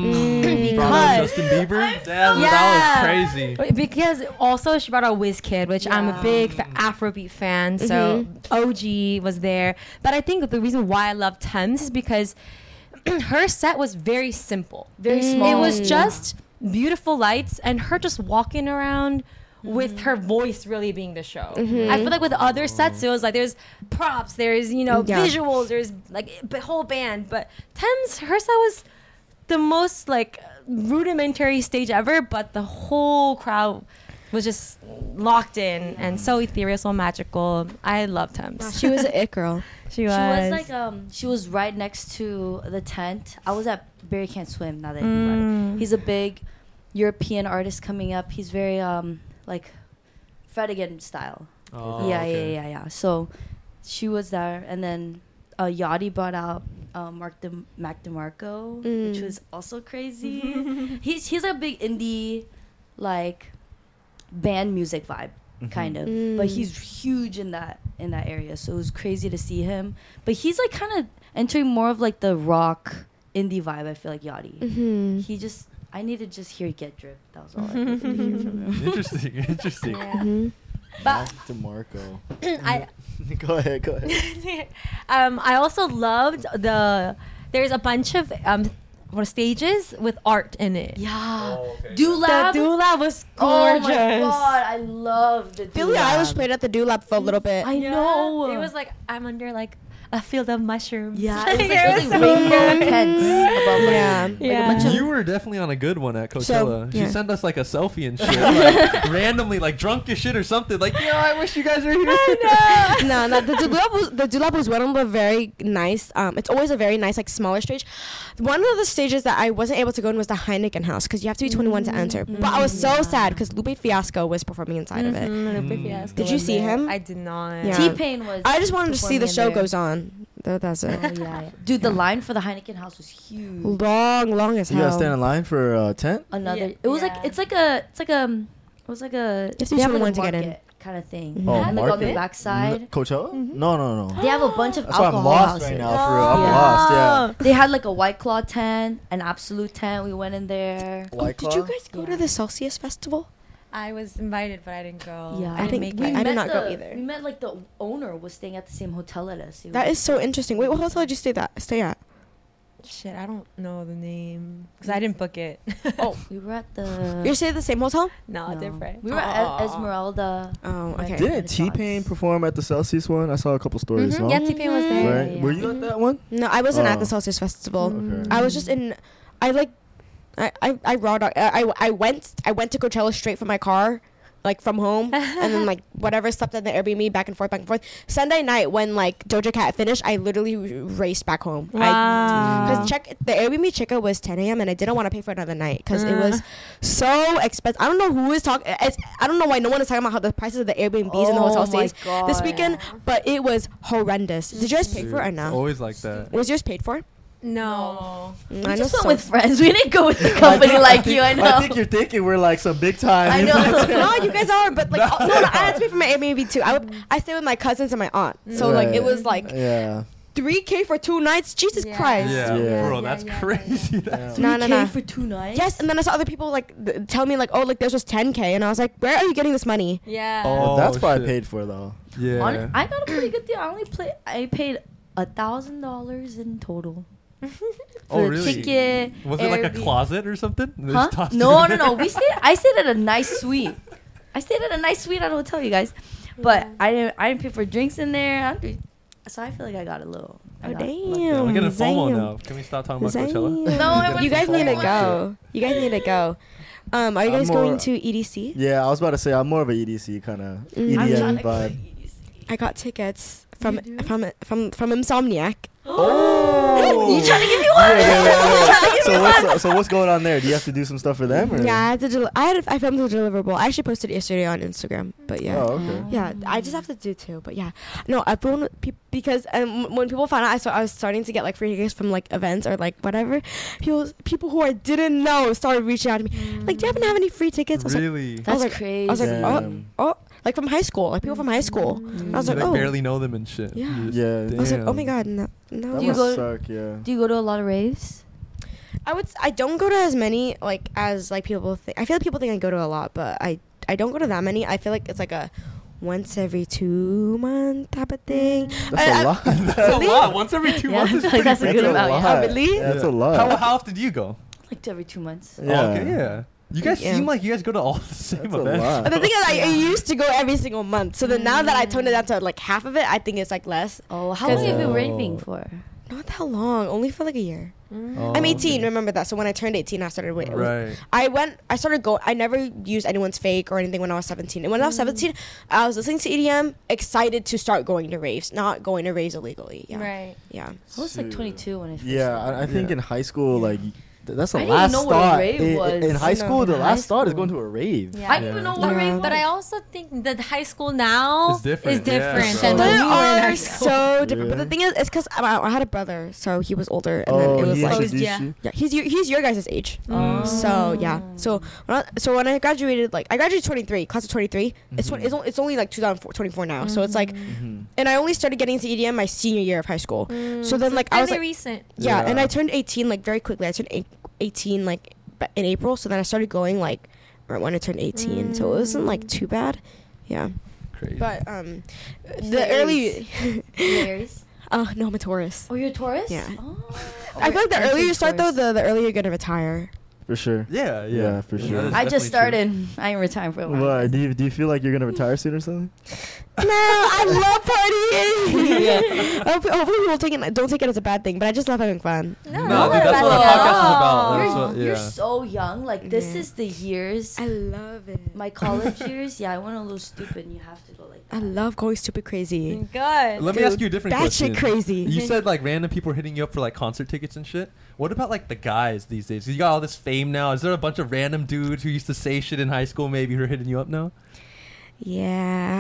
Because Justin Bieber. Damn, that was crazy. Because also she brought out WizKid, which I'm a big Afrobeat fan, so OG was there. But I think the reason why I love Thames is because her set was very simple. Very small. It was just beautiful lights and her just walking around with her voice really being the show. I feel like with other sets, it was like there's props, there's visuals, there's like the whole band. But Thames, her set was the most like rudimentary stage ever, but the whole crowd was just locked in and so ethereal, so magical. I love Thames. She was an it girl. She She was. was like she was right next to the tent. I was at Barry Can't Swim. Now that I think about it, he's a big European artist coming up. He's very like Fred again style. Oh, yeah, okay. yeah. So she was there, and then Yachty brought out Mac DeMarco, which was also crazy. he's a big indie like band music vibe kind of, but he's huge in that area. So it was crazy to see him. But he's like kind of entering more of like the rock indie vibe. I feel like Yachty. He just. I need to just hear Get Drip. That was all I needed to hear from him. Interesting. Yeah. But DeMarco. I Go ahead. I also loved there's a bunch of stages with art in it. Yeah. The Doolab. doula was Oh gorgeous. my god, I love the Billie Doolab. Eilish played at the Doolab for a little bit. I know. It was like I'm under like a field of mushrooms. Yeah, it was like rainbow tents above. Yeah. Like a bunch of You were definitely on a good one at Coachella. She yeah. sent us like a selfie and shit, like, randomly, like drunk as shit or something. Like, I wish you guys were here. No, the Doolab was one of the very nice. It's always a very nice, like smaller stage. One of the stages that I wasn't able to go in was the Heineken House because you have to be 21 to enter. But I was so sad because Lupe Fiasco was performing inside of it. Did you see him? I did not. Yeah. T-Pain was. I just wanted to see the performing show in there. goes on. That's it. Oh, yeah. Dude, the line for the Heineken House was huge. Long as You gotta hell. stand in line for a tent? Another. Yeah. It was Yeah. like it was like a. If you they have want like to a get in. market kind of thing. Mhm. Oh, And like on the market? backside, Coachella? No. they have a bunch of That's why I'm alcohol lost houses. right now. For real. I'm Yeah. lost. Yeah. They had like a White Claw tent, an Absolute tent. We went in there. White Did you Claw? guys go to the Celsius Festival? I was invited, but I didn't go. Yeah, I didn't make we it. I did met not go the- either. We met like the owner was staying at the same hotel as us. It That was is so interesting. Wait, what hotel did you stay at? Shit, I don't know the name because I didn't book it. Oh, we were at the. You stayed at the same hotel? no, No. different. We were at Esmeralda. Oh, Right. okay. Didn't Shots. T-Pain perform at the Celsius one? I saw a couple stories, no? Yeah, T-Pain was there. Right? Yeah. Were you at that one? No, I wasn't at Oh. the Celsius Festival. Okay. I was just in. I went to Coachella straight from my car, like from home, and then like whatever slept at the Airbnb back and forth. Sunday night when like Doja Cat finished, I literally raced back home. Wow. Because the Airbnb checkout was 10 a.m. and I didn't want to pay for another night because it was so expensive. I don't know who is talking. I don't know why no one is talking about how the prices of the Airbnbs and the hotel stays this weekend, but it was horrendous. Did you guys pay for it or It's no? always like that. Was yours paid for? No. We I know just went some- with friends. We didn't go with the company like you. I know. I think you're thinking we're like some big time. I know. No, you guys are, but like, no, I had to pay for my Airbnb too. I stayed with my cousins and my aunt, so like it was like Yeah. $3,000 for 2 nights. Jesus Yeah. Christ! Yeah, Yeah. bro, that's Yeah. crazy. That's No, no, 3K no. for 2 nights. Yes, and then I saw other people like tell me like, oh, like this was $10,000, and I was like, where are you getting this money? Yeah. Oh, That's probably shit. paid for though. yeah. I got a pretty good deal. I paid $1,000 in total. Oh, the really? ticket. Was it like a Airbnb. closet or something? They Huh? just tossed it No, in no, there? no. I stayed at a nice suite. I stayed at a nice suite at a hotel, you guys. But I didn't pay for drinks in there. So I feel like I got a little. I Oh got damn! I'm getting FOMO Damn. now. Can we stop talking about Coachella? Damn. No, I You guys wasn't need to FOMO. go. You guys need to go. Are you guys I'm more- going to EDC? Yeah, I was about to say I'm more of a EDC kind of Mm. I'm EDM trying to go to vibe. EDC. I got tickets from Insomniac. Oh, You trying to give me one? So what's going on there? Do you have to do some stuff for them? Or? Yeah, I had to. I filmed the deliverable. I actually posted it yesterday on Instagram. But yeah. Oh, okay. Yeah, I just have to do two, but yeah, no, everyone because when people found out, I was starting to get like free tickets from like events or like whatever. People who I didn't know started reaching out to me, like, do you happen to have any free tickets? I was Really? That's like- crazy. I was like, Damn. oh, like from high school, like people from high school. I was You like, oh, barely know them and shit. Yeah. You just- Yeah. I was like, oh my Damn. god, no. That Do you must go- suck. Yeah. Do you go to a lot of raves? I don't go to as many like as like people think. I feel like people think I go to a lot, but I don't go to that many. I feel like it's like a once every 2 month type of thing. That's a lot. That's a lot. Once every 2 Yeah, months is like pretty that's a good. good amount. lot. Yeah. really? Yeah, that's a How, lot. how often do you go? Like every 2 months. Yeah. Oh, okay, yeah. You guys Yeah. seem like you guys go to all the same That's a events. lot. But the thing is, I used to go every single month. So then now that I toned it down to like half of it, I think it's like less. Oh, how long have you been Oh. raving for? Not that long, only for like a year. Oh, I'm 18. okay. Remember that. So when I turned 18, I started. Right. I started going. I never used anyone's fake or anything when I was 17. And when I was 17, I was listening to EDM, excited to start going to raves, not going to raves illegally. Yeah. Right. Yeah. I was like 22 when I first Yeah, I think Yeah. in high school, like that's the I didn't last know what a thought. rave was. In high I school, know. the In last high thought is school. going to a rave. Yeah. I didn't even know what Yeah. rave was. But I also think that high school now It's different, is different yeah, than bro. when They we were in high are school. so different. But the Yeah. thing is, it's because I had a brother, so he was older, and then Oh, it was he like, introduced yeah. you? yeah, he's your guys' age. Oh. So yeah, so when I graduated, like I graduated 23, class of 23. It's only like 2024 now, so it's like, Mhm. and I only started getting into EDM my senior year of high school. So then like I was fairly like, recent. yeah, and Yeah. I turned 18 like very quickly. I turned 18 like in April, so then I started going like right when I turned 18. So it wasn't like too bad, yeah. Crazy. But the early, Aries. no, I'm a Taurus. Oh, you're a Taurus? Yeah. Oh. I feel like the Aries earlier you and start though, Taurus. the earlier you're gonna retire. For sure. yeah, Yeah, for sure. that is I just definitely true. started. I ain't retiring for a while. What? Do you feel like you're gonna retire soon or something? No, I love partying. Hopefully people don't take it as a bad thing, but I just love having fun. No, No, dude, that's what our that's podcast is all. about. You're, That's what, you're yeah. so young. Like this Yeah. is the years. I love it. My college years. Yeah, I went a little stupid. And you have to go like I that. love going stupid crazy. Good. Let me Dude, ask you a different that question. shit crazy. You said like random people are hitting you up for like concert tickets and shit. What about like the guys these days? You got all this fame now. Is there a bunch of random dudes who used to say shit in high school maybe who are hitting you up now? Yeah.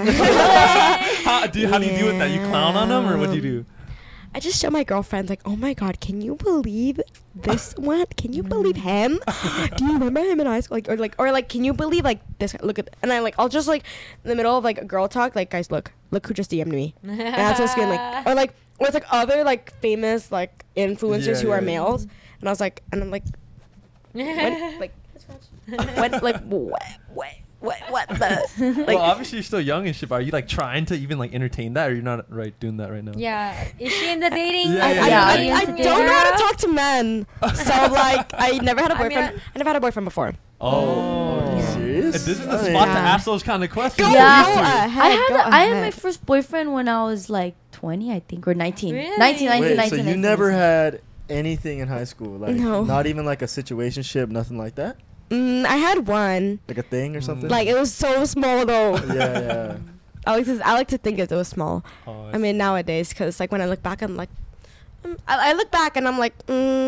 How do you do with that? You clown on them or what do you do? I just show my girlfriends like, oh my god, can you believe this one? Can you believe him? Do you remember him in high school? Or like, can you believe like this? Look at, and I'll just like in the middle of like a girl talk, like guys, look who just DM'd me, and that's what's going like, or it's like other like famous like influencers Yeah, who are yeah. males, and I was like, and I'm like, when, like, what the like. Well, obviously you're still young and shit. But are you like trying to even like entertain that, or you're not right doing that right now? Yeah. Is she in the dating? Yeah, yeah, I yeah. don't know how to talk to men, so like I never had a I mean, boyfriend. I never had a boyfriend before. Oh, Are you serious? And this is the I mean- spot to Yeah. ask those kind of questions. Go Yeah. Please do. ahead. I had my first boyfriend when I was like 20, I think, or 19. Really? 19, 19, Wait, 19, so you 19, never 19. had anything in high school? Like, No. not even like a situationship, nothing like that? I had one. Like a thing or something? Like it was so small though. yeah, yeah. I like to think it was small. Oh, I mean nowadays, because like when I look back, I'm like, I look back and I'm like,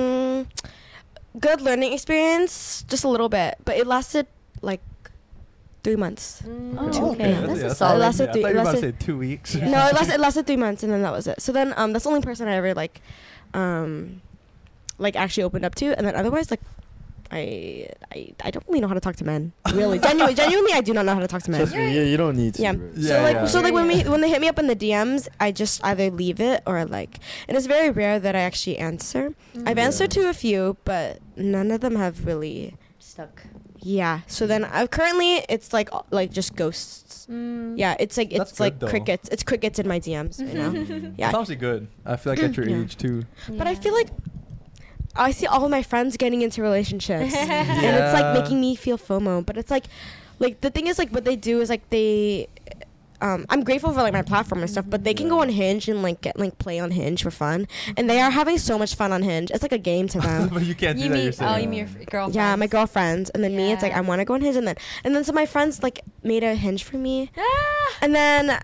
good learning experience, just a little bit, but it lasted like 3 months. Oh, okay. Yeah, That's a yeah, solid. It lasted I three- thought you were about to say lasted- 2 weeks. No, it lasted 3 months, and then that was it. So then that's the only person I ever like actually opened up to, and then otherwise like. I don't really know how to talk to men. Really, genuinely, I do not know how to talk to men. Trust me, you don't need to. Yeah. bro. Yeah, So like Yeah. when they hit me up in the DMs, I just either leave it or like, and it's very rare that I actually answer. I've Yeah. answered to a few, but none of them have really. Stuck. Yeah. So then currently it's like just ghosts. Yeah. It's like That's it's like good, though. crickets. It's crickets in my DMs. You know. Yeah. It's obviously good. I feel like at your Yeah. age too. But I feel like I see all of my friends getting into relationships, and it's Yeah. like making me feel FOMO. But it's like the thing is like what they do is like they. I'm grateful for like my platform and stuff, but they can go on Hinge and like get like play on Hinge for fun, and they are having so much fun on Hinge. It's like a game to them. But you can't do You that mean yourself. you mean your girlfriend? Yeah, my girlfriends, and then me. It's like Yeah. I want to go on Hinge, and then so my friends like made a Hinge for me, Ah! and then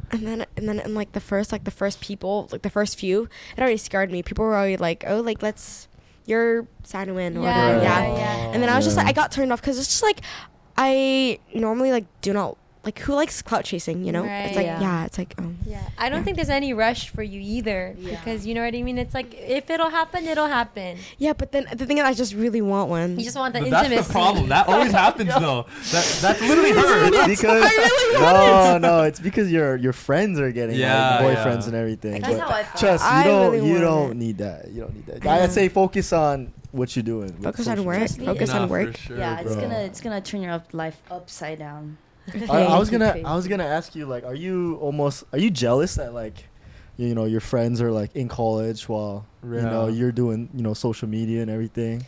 and then in like the first people, like the first few, it already scared me. People were already like, oh, like you're Sanwin or whatever. Yeah. And then I was just like, I got turned off because it's just like, I normally like do not like, who likes clout chasing, you know? Right. It's like, it's like, Yeah, I don't think there's any rush for you either, because you know what I mean. It's like, if it'll happen, it'll happen. yeah. But then the thing is, I just really want one. You just want the But intimacy. that's the problem. That always happens though. That's literally her. It's because no, it's because your friends are getting Yeah, like, boyfriends yeah. and everything. That's But how I felt. trust, I really you want don't it. need that. You don't need that. I'd say focus on what you're doing. with Focus on social work. media. Focus Nah, on for work. sure, Yeah, bro. it's gonna turn your life upside down. I was Crazy. gonna ask you, like, are you jealous that like you know your friends are like in college while you know Yeah. you're doing social media and everything?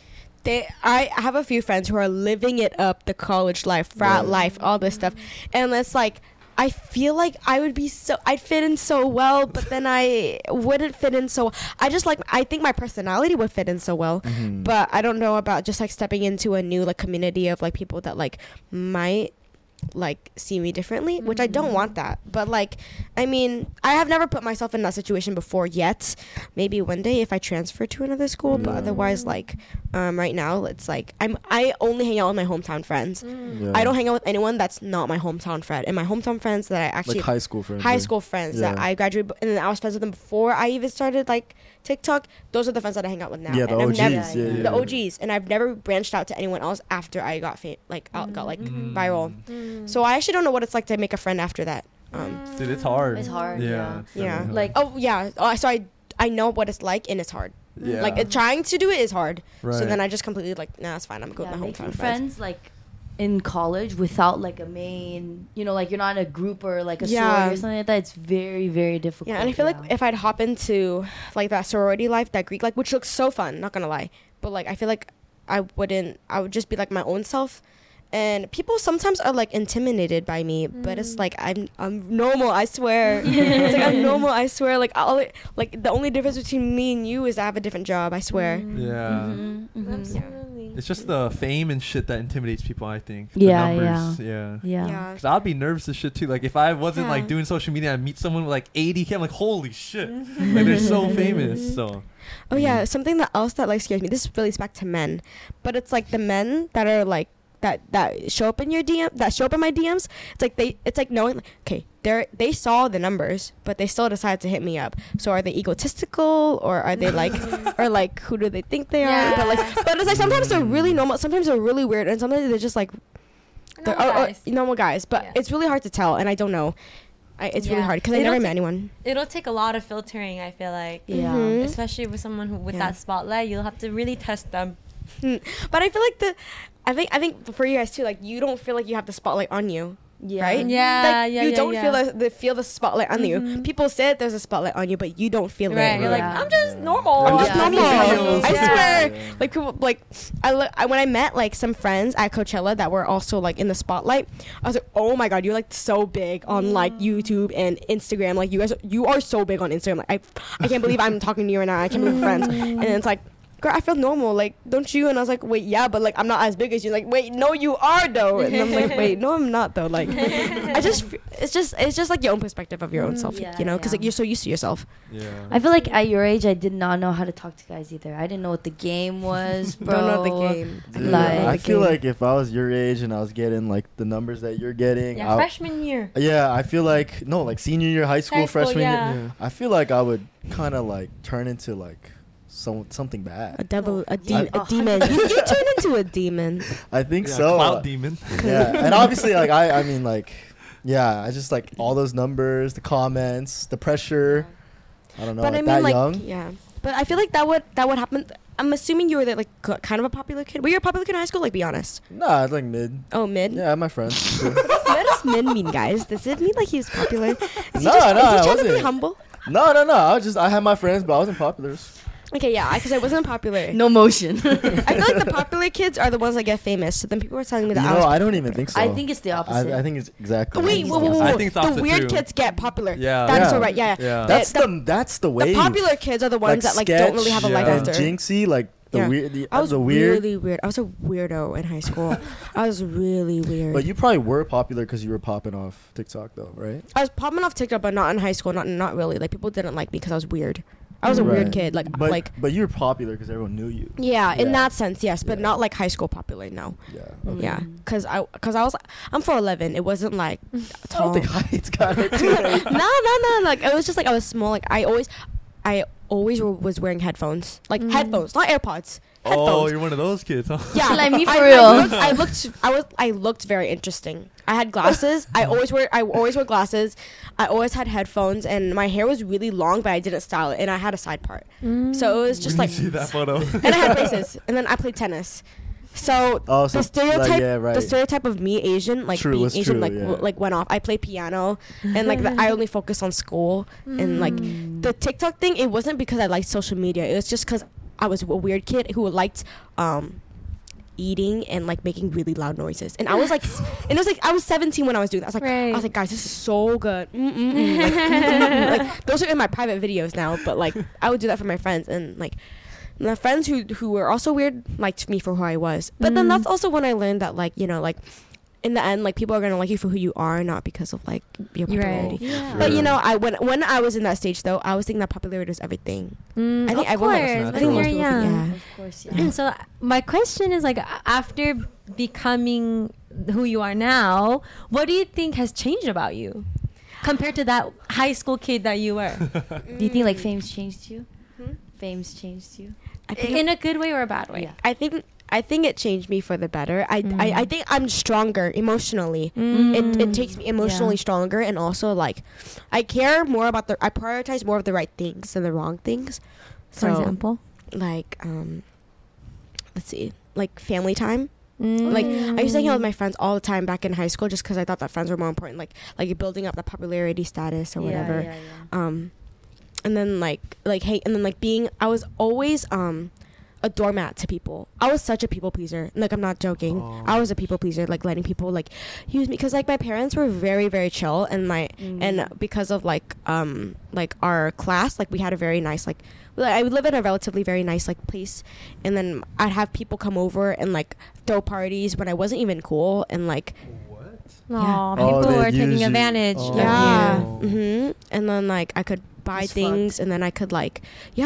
I have a few friends who are living it up, the college life, frat Right. life, all this stuff, and it's like, I feel like I'd fit in so well, but then I wouldn't fit in so. I think my personality would fit in so well, Mhm. but I don't know about just like stepping into a new like community of like people that like might like see me differently, which I don't want that. But like, I mean, I have never put myself in that situation before yet. Maybe one day if I transfer to another school, but otherwise, like, right now it's like I only hang out with my hometown friends. Yeah. I don't hang out with anyone that's not my hometown friend. And my hometown friends that I actually like high school friends. high right? school friends Yeah. that I graduated, and then I was friends with them before I even started like TikTok. Those are the friends that I hang out with now. Yeah, the And I've OGs. never- yeah, the OGs, and I've never branched out to anyone else after I got got like viral. So I actually don't know what it's like to make a friend after that. Dude, it's hard. It's hard, yeah. it's Yeah. definitely Like- Oh yeah. So I know what it's like, and it's hard. Yeah. Like trying to do it is hard. So Right. then I just completely like, nah, it's fine. I'm going to my making hometown friends. friends like in college without like a main, like you're not in a group or like a Yeah. sorority or something like that. It's very, very difficult. Yeah, and I feel like if I'd hop into like that sorority life, that Greek life, which looks so fun, not gonna lie, but like I feel like I would just be like my own self. And people sometimes are like intimidated by me, but it's like I'm normal, I swear. It's like I'm normal, I swear. Like the only difference between me and you is I have a different job, I swear. Yeah. Absolutely. It's just the fame and shit that intimidates people, I think. The Yeah, numbers, yeah. Yeah. Cause I'd be nervous as shit too. Like if I wasn't Yeah. like doing social media and I meet someone with like 80K, I'm like, holy shit. Like they're so famous. So Oh yeah, something else that like scares me. This relates back to men, but it's like the men that are like that show up in your DM, that show up in my DMs. It's like knowing, like, okay, they saw the numbers, but they still decide to hit me up. So are they egotistical, or are they like, or like who do they think they are? But it's like sometimes they're really normal, sometimes they're really weird, and sometimes they're just like normal guys. But Yeah. it's really hard to tell, and I don't know. It's really hard because I It'll never ta- met anyone. It'll take a lot of filtering, I feel like. Yeah. Mhm. Especially with someone with Yeah. that spotlight, you'll have to really test them. But I feel like I think for you guys too, like you don't feel like you have the spotlight on you. Yeah. Right? Yeah, Like, yeah, you yeah, don't yeah. feel the spotlight on you. People say there's a spotlight on you, but you don't feel Right. it. You're like, Yeah. I'm just normal. I'm Just just normal. making videos. I Yeah. swear. Like people, like when I met like some friends at Coachella that were also like in the spotlight, I was like, oh my god, you're like so big on like YouTube and Instagram. Like you are so big on Instagram. Like I can't believe I'm talking to you right now. I can't believe we're friends. And it's like, girl, I feel normal. Like, don't you? And I was like, wait, yeah, but like I'm not as big as you. Like, wait, no, you are though. And I'm like, wait, no, I'm not though. Like, it's just like your own perspective of your own self, Yeah, you know, because yeah. like you're so used to yourself. yeah. I feel like at your age, I did not know how to talk to guys either. I didn't know what the game was, bro. Don't know the game. Dude, Like- I feel like if I was your age and I was getting like the numbers that you're getting, Yeah, freshman year. I feel like like senior year, high school, High school, freshman yeah. year. I feel like I would kind of like turn into like something A bad. devil, a I- demon. You turn into a demon. I think Yeah, so. Clout demon. Yeah, and obviously like I mean like yeah, I just like all those numbers, the comments, the pressure. I don't know. But like I mean, that like, young. yeah. But I feel like that would happen. I'm assuming you were like kind of a popular kid. Were you a popular kid in high school? Like, be honest. Nah, it's like mid. Oh, mid. Yeah, I have my friends. Sure. What does mid mean, guys? Does it mean like he was popular? Is he No, just, no, is he I trying to be wasn't. humble? No. I had my friends, but I wasn't popular. Okay, yeah, because I wasn't popular. No motion. I feel like the popular kids are the ones that get famous. So then people are telling me that You I know, was. I don't even think so. I think it's the opposite. I think it's exactly. Oh, wait, the whoa, whoa, opposite. whoa, I whoa. think it's The opposite weird too. kids get popular. Yeah. That is so Yeah. right. Yeah. Yeah. That's the the way. popular kids are the ones that like don't really have a life and after. Jinxie, like Yeah. I was the weird. really weird. I was a weirdo in high school. I was really weird. But you probably were popular because you were popping off TikTok, though, right? I was popping off TikTok, but not in high school. Not really. Like people didn't like me because I was weird. I was a weird Right. kid. But you were popular because everyone knew you. Yeah, in Yeah. that sense, yes, but Yeah. not like high school popular. No. Yeah. Mm. Yeah, because I was I'm 4'11". It wasn't like I don't tall. think height's got it too. No. Like it was just like I was small. Like I always was wearing headphones. Like headphones, not AirPods. Oh, Headphones. you're one of those kids, huh? Yeah, Like me for I real. I looked very interesting. I had glasses. I always wear glasses. I always had headphones, and my hair was really long, but I didn't style it, and I had a side part. So it was just When like, you see that photo. and I had braces, and then I played tennis. So Oh, so the stereotype, yeah, right. the stereotype of me Asian, like True, being was Asian, true, like yeah. like went off. I played piano, and like I only focused on school, and like the TikTok thing. It wasn't because I liked social media. It was just because I was a weird kid who liked eating and like making really loud noises. And I was like, and it was like I was 17 when I was doing that. I was like, guys, this is so good. Like those are in my private videos now, but like I would do that for my friends, and like my friends who were also weird liked me for who I was. But then that's also when I learned that like, you know, like in the end, like people are gonna like you for who you are, not because of like your popularity. Yeah. But you know, when I was in that stage though, I was thinking that popularity was everything. I think of everyone course, was- when I think you're most people young. think, Of course, yeah. And so my question is like, after becoming who you are now, what do you think has changed about you compared to that high school kid that you were? Do you think like fame's changed you? Fame's changed you? I think In a good way or a bad way? Yeah. I think it changed me for the better. I think I'm stronger emotionally. Mm. It takes me emotionally stronger, and also like I care more about I prioritize more of the right things than the wrong things. For example? like let's see, like family time. Like I used to hang out with my friends all the time back in high school just because I thought that friends were more important. Like building up the popularity status or whatever. Yeah. And then being I was always a doormat to people. I was such a people pleaser. Like I'm not joking. I was a people pleaser, like letting people like use me because like my parents were very very chill, and and because of like our class, like we had a very nice like I would live in a relatively very nice like place, and then I'd have people come over and like throw parties when I wasn't even cool, and like Aw, Oh, people they'd are use taking you. advantage Oh. of yeah. you. And then like I could buy That's things, and then I could like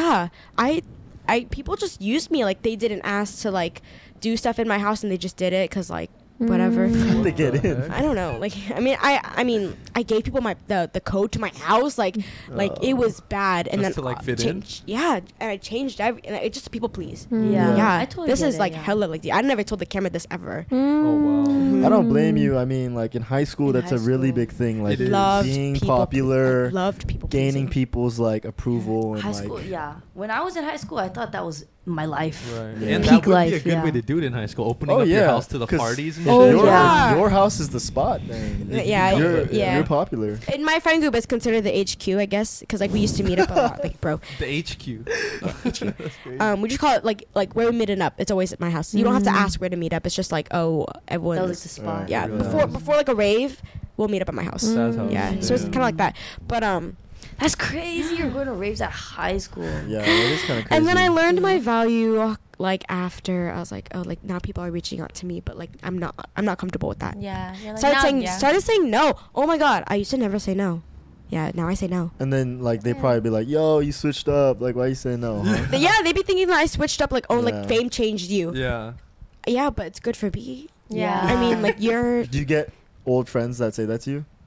I people just used me, like they didn't ask to like do stuff in my house, and they just did it because like whatever. to get in. I don't know. Like I mean I gave people the code to my house, like it was bad, and Just then to, like, fit in? Yeah, and I changed and it just people please. Yeah. Yeah, I totally this get is it, like yeah. hella like I never told the camera this ever. Oh wow. I don't blame you. I mean, like in high school, In that's high a really school. big thing. Like It is. Loved being people, popular, I loved people gaining pleasing. people's like approval, and High like school, yeah. When I was in high school, I thought that was my life. Right. Yeah. And Peak that would be a life, good way yeah. to do it in high school, opening Oh, up your yeah, house to the 'cause parties and Oh, shit. yeah. your house is the spot, man. Yeah, You're popular. In my friend group, it's considered the HQ, I guess, because like we used to meet up a lot, like bro. The HQ. We just call it like where we meeting up. It's always at my house. You don't have to ask where to meet up. It's just like everyone. That was the spot. Right. Yeah, Really before nice. before like a rave, we'll meet up at my house. That's how it Yeah, is. so it's kind of like that. But That's crazy. You're going to raves at high school. Yeah, it is kind of crazy. and then I learned my value like after I was like, oh, like now people are reaching out to me, but like I'm not comfortable with that. Yeah. You're like, Started saying no. Oh my god, I used to never say no. Yeah, now I say no. And then like they probably be like, "Yo, you switched up. Like, why you saying no?" Huh? But yeah, they be thinking that I switched up. Like, oh, Yeah. like fame changed you. Yeah. Yeah, but it's good for me. Yeah. I mean, like you're Do you get old friends that say that to you?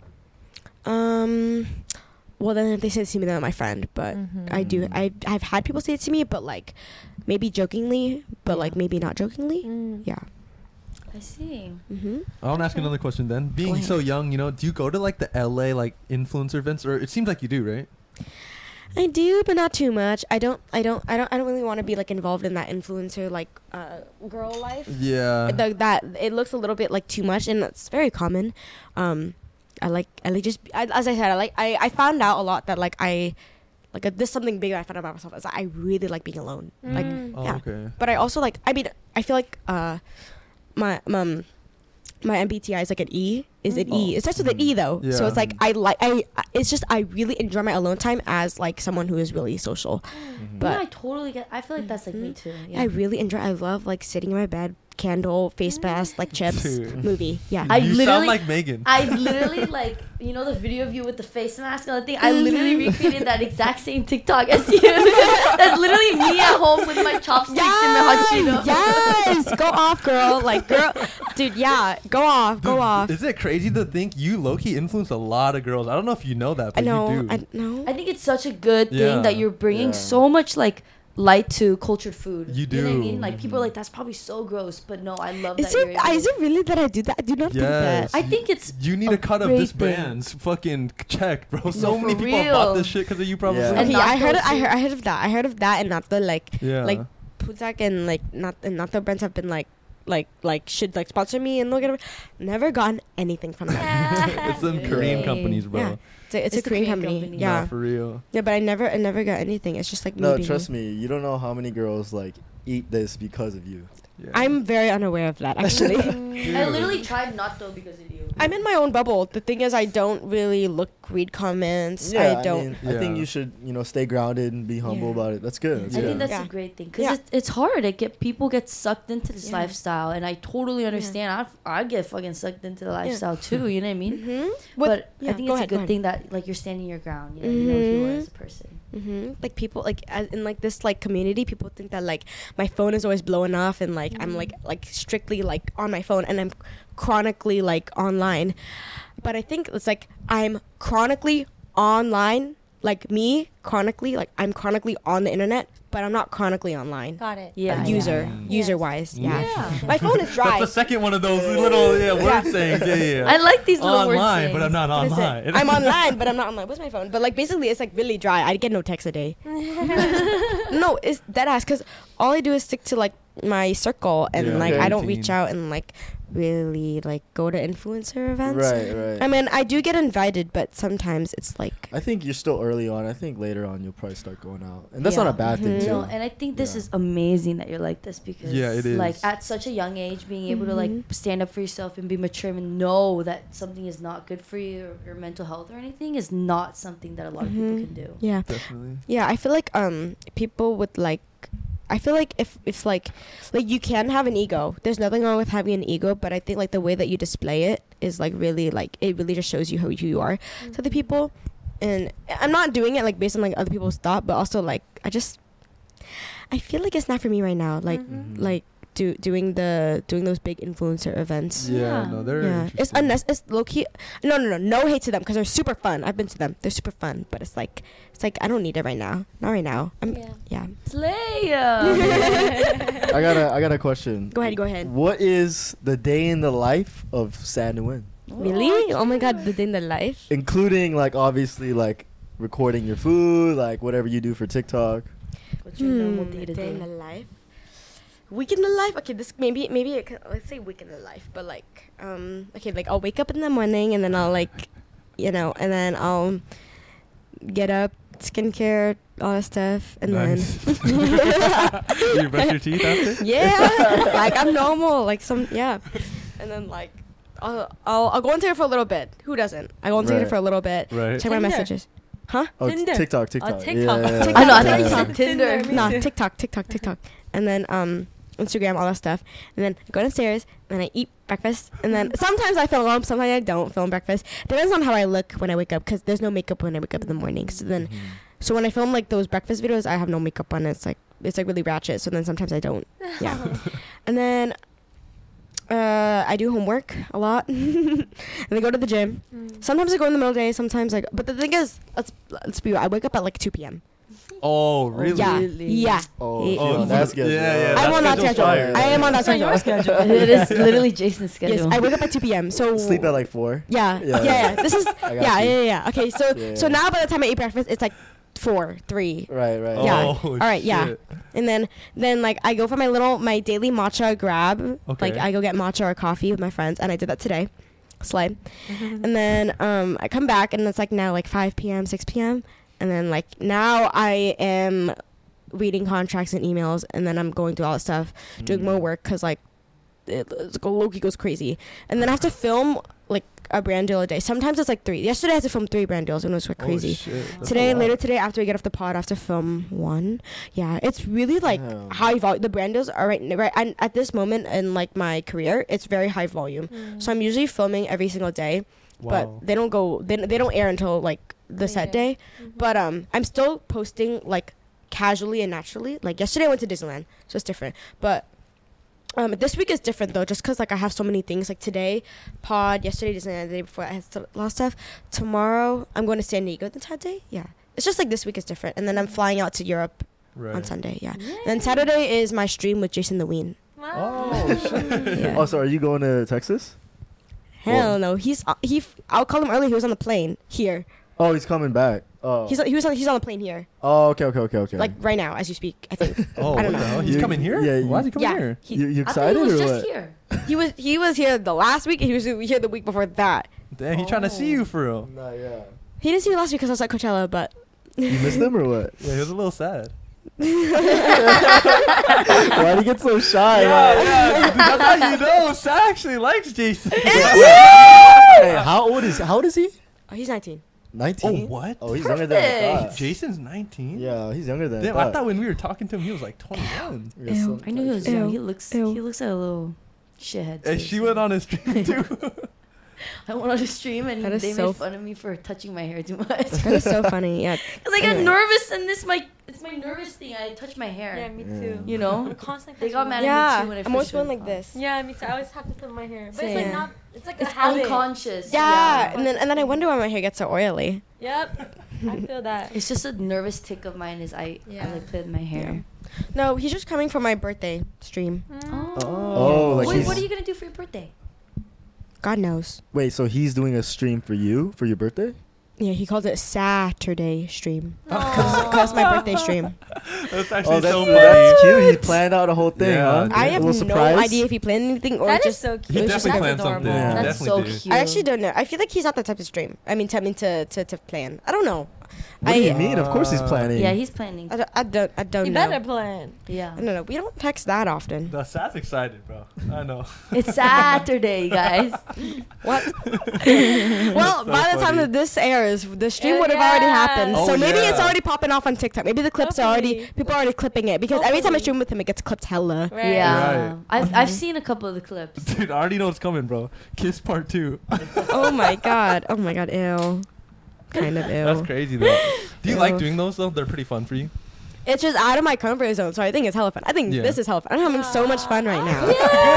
well then if they say it to me, then they're my friend. But I do. I've had people say it to me, but like maybe jokingly, but like maybe not jokingly. Yeah. I see. I want to ask another question then. Being ahead. so young, do you go to like the LA like influencer events, or it seems like you do, right? I do, but not too much. I don't really want to be like involved in that influencer like girl life. Yeah. That it looks a little bit like too much, and it's very common. As I said, I found out a lot that this something big that I found out about myself is that I really like being alone. Like Oh, yeah. okay. But I also I feel like my MBTI is like an E, is an E. It starts with an E though, so Yeah. it's like it's just I really enjoy my alone time as like someone who is really social. But yeah, I totally get. I feel like that's like me too. Yeah. I really enjoy. I love like sitting in my bed, candle, face mask, like chips, Dude. movie. Yeah. I You literally- sound like Megan. I literally like the video of you with the face mask and the thing. I literally recreated that exact same TikTok as you. That's literally me at home with my chopsticks and my hot Cheeto. Yes, go off, girl. Like, girl, dude. Yeah, go off, go off. Is it crazy to think you low-key influence a lot of girls? I don't know if you know that, I but know. you do. I know. I think it's such a good Yeah. thing that you're bringing Yeah. so much like light to cultured food. You know what I do. mean? Like people are like, that's probably so gross, but no, I love Is that. you're it? able Is to- it really that I do that? I do not think Yes. that. I think it's You need a a cut of great this thing. band's fucking check, bro. So No, many for people have bought real. this shit because of you, probably. Yeah. And Okay, not I heard those it. I two. heard of that. I heard of that, and not the like, Yeah. like Puzak and like not the brands have been like should like sponsor me and look at it. Never gotten anything from them. It's them Korean Yay. companies, bro. Yeah. It's a the Korean Korean company. company. Yeah. Nah, for real. Yeah, but I never got anything. It's just like No, me trust me. You don't know how many girls like eat this because of you. Yeah. I'm very unaware of that actually. I literally tried not though because of you. I'm in my own bubble. The thing is, I don't really read comments. I don't. I think Yeah. you should, stay grounded and be humble Yeah. about it. That's good. That's I good. think that's Yeah. a great thing because Yeah. it's hard. People get sucked into this Yeah. lifestyle, and I totally understand. I'd get fucking sucked into the lifestyle too. You know what I mean? Mm-hmm. But yeah, I think go it's ahead, a go good ahead. thing that like you're standing your ground. You know who you are Mhm. as a person. Like people like in like this like community, people think that like my phone is always blowing off and like I'm like strictly like on my phone and I'm chronically like online. But I think it's like I'm chronically online, like me chronically, like I'm chronically on the internet, but I'm not chronically online. Got it. Yeah, Like, yeah, user Yes. wise, yeah. Yeah. My phone is dry. That's the second one of those little word sayings. Yeah. I like these little words. Online, but I'm not What is it? online. I'm online, but I'm not online. What's my phone? But like basically, it's like really dry. I get no texts a day. No, it's dead ass because all I do is stick to like my circle and Yeah, like I don't routine. reach out and like really like go to influencer events. Right. I mean, I do get invited, but sometimes it's like I think you're still early on. I think later on you'll probably start going out, and that's Yeah. not a bad thing Mhm. too. No, and I think this Yeah. is amazing that you're like this because Yeah, it is. like at such a young age being able to like Mhm. stand up for yourself and be mature and know that something is not good for you or your mental health or anything is not something that a lot of people Mhm. can do. yeah. Definitely. Yeah, I feel like people with like I feel like if like you can have an ego. There's nothing wrong with having an ego, but I think like the way that you display it is like really like it really just shows you who you are to the people. And I'm not doing it like based on like other people's thought, but also like I feel like it's not for me right now. Like Mhm. like doing those big influencer events. Yeah, Yeah. no, they're Yeah, it's interesting. it's low key. No hate to them because they're super fun. I've been to them. They're super fun, but it's like I don't need it right now. Not right now. Yeah. Slay! I got a question. Go ahead. What is the day in the life of San Nguyen? Really? Oh my god, the day in the life. Including like obviously like recording your food, like whatever you do for TikTok. What's your normal day to day in the day? life. Week in the life. Okay, this maybe let's say week in the life, but like okay, like I'll wake up in the morning and then I'll like and then I'll get up, skincare, all that stuff, and Nice. then You brush your teeth after? yeah, like I'm normal, like and then like I'll go on Tinder for a little bit. Who doesn't? I go on Tinder Right. for a little bit, Right. check my Tinder. messages. Huh? Oh, Tinder. TikTok. TikTok. Yeah, TikTok. I know. I thought you yeah. said Tinder. Me No, too. TikTok, and then Instagram, all that stuff, and then I go downstairs, and then I eat breakfast, and then sometimes I film, sometimes I don't film breakfast. Depends on how I look when I wake up, because there's no makeup when I wake up in the morning. So then, so when I film like those breakfast videos, I have no makeup on. It's like really ratchet. So then sometimes I don't. Yeah, and then I do homework a lot, and I go to the gym. Sometimes I go in the middle of the day. Sometimes but the thing is, let's be real. I wake up at like 2 p.m. Oh, really? Yeah, Really? yeah. Oh, Oh, that's good. yeah, I'm on that schedule's schedule. fire. I am on that It's not schedule. your schedule. It is literally Jason's schedule. Yes, I wake up at 2 p.m. So Sleep at like 4. yeah, Yeah. yeah. This is I got yeah, you. yeah, yeah. Okay, so Yeah. now by the time I eat breakfast, it's like 4, 3, Right. Yeah. Oh, all right, yeah. shit. and then like I go for my daily matcha grab. Okay. Like I go get matcha or coffee with my friends, and I did that today. Slay. And then I come back, and it's like now like 5 p.m., 6 p.m. And then like now I am reading contracts and emails, and then I'm going through all that stuff, doing more work because like Loki goes crazy, and then I have to film like a brand deal a day. Sometimes it's like 3. Yesterday I had to film 3 brand deals and it was like crazy. Oh, shit. That's Today, a lot. later today, after we get off the pod, I have to film 1. Yeah, it's really like Damn. high volume. The brand deals are right. And at this moment in like my career, it's very high volume. So I'm usually filming every single day, Wow. but they don't go. They don't air until like the set day. But I'm still posting like casually and naturally. Like yesterday, I went to Disneyland, so it's different. But this week is different though, just because like I have so many things. Like today, pod. Yesterday, Disneyland. The day before, I had a lot of stuff. Tomorrow, I'm going to San Diego. The Tad day. Yeah, it's just like this week is different, and then I'm flying out to Europe Right. on Sunday. Yeah. Then Saturday is my stream with Jason the Ween. Oh, shit. Yeah. Oh, so are you going to Texas? Hell no. I'll call him early. He was on the plane here. Oh, he's coming back. Oh. He's on the plane here. Oh, okay. Like right now as you speak. I think. Oh, I don't what the know. hell? He's You- coming here? yeah, Why is he coming yeah. here? You I thought excited he was or just what? here. He was here the last week. He was here the week before that. Damn, he's trying to see you for real. Nah, yeah. He didn't see me last week because I was at Coachella, but You missed them or what? Yeah, he was a little sad. Why do you get so shy? Yeah, dude, that's how you know Sad actually likes Jason. Hey, how old is he? oh, he's 19. 19. Oh, what? Oh, he's younger than I Perfect. thought. Jason's 19? Yeah, he's younger than Damn, I I thought. thought when we were talking to him, he was like 21. Yeah, Ew. so- I knew he was Ew. young. Ew. He looks like a little shithead. And too, she so. went on his stream too. I went on a stream and That is they so made fun of me for touching my hair too much. That is so funny. Yeah. Cause I got Anyway. nervous and it's my nervous thing. I touch my hair. Yeah, me Yeah. too. You know. I'm constantly They got touching mad my- at me Yeah. too when I I'm always first feeling went like on. this. Yeah, me too. I always have to flip my hair, but it's Same. like not. It's like It's a habit. unconscious. Yeah, and then I wonder why my hair gets so oily. Yep, I feel that. It's just a nervous tick of mine. Is I like play with my hair. No, he's just coming for my birthday stream. Oh, like Wait, he's, what are you gonna do for your birthday? God knows. wait, so he's doing a stream for you for your birthday? Yeah, he called it Saturday stream. Cause my birthday stream. That's actually Oh, that's, so funny. that's cute. He planned out a whole thing, Yeah, huh? dude. I A have little no surprise? idea if he planned anything or That is just. so He cute. It was just definitely like planned something. Yeah. He That's definitely so did. cute. I actually don't know. I feel like he's not the type to stream. I mean, to plan. I don't know. What do you mean? Of course he's planning. Yeah, he's planning. I don't You know. better plan. Yeah. I don't know. We don't text that often. No, Sad's excited, bro. I know. It's Saturday, guys. What? Well, so by the time funny. that this airs, the stream Oh, would have already yeah. happened. Oh, So maybe it's yeah. already popping off on TikTok. Maybe the clips are already Hopefully. people are already clipping it because every time I Hopefully. stream with him, it gets clipped hella. Right. Yeah. Right. I've seen a couple of the clips. Dude, I already know what's coming, bro. Kiss part 2. Oh my god. Oh my god. Ew. Kind of ew. That's crazy, though. Do you like Ew. doing those, though? They're pretty fun for you. It's just out of my comfort zone, so I think it's hella fun. I think Yeah. this is hella fun. I'm having so much fun right now.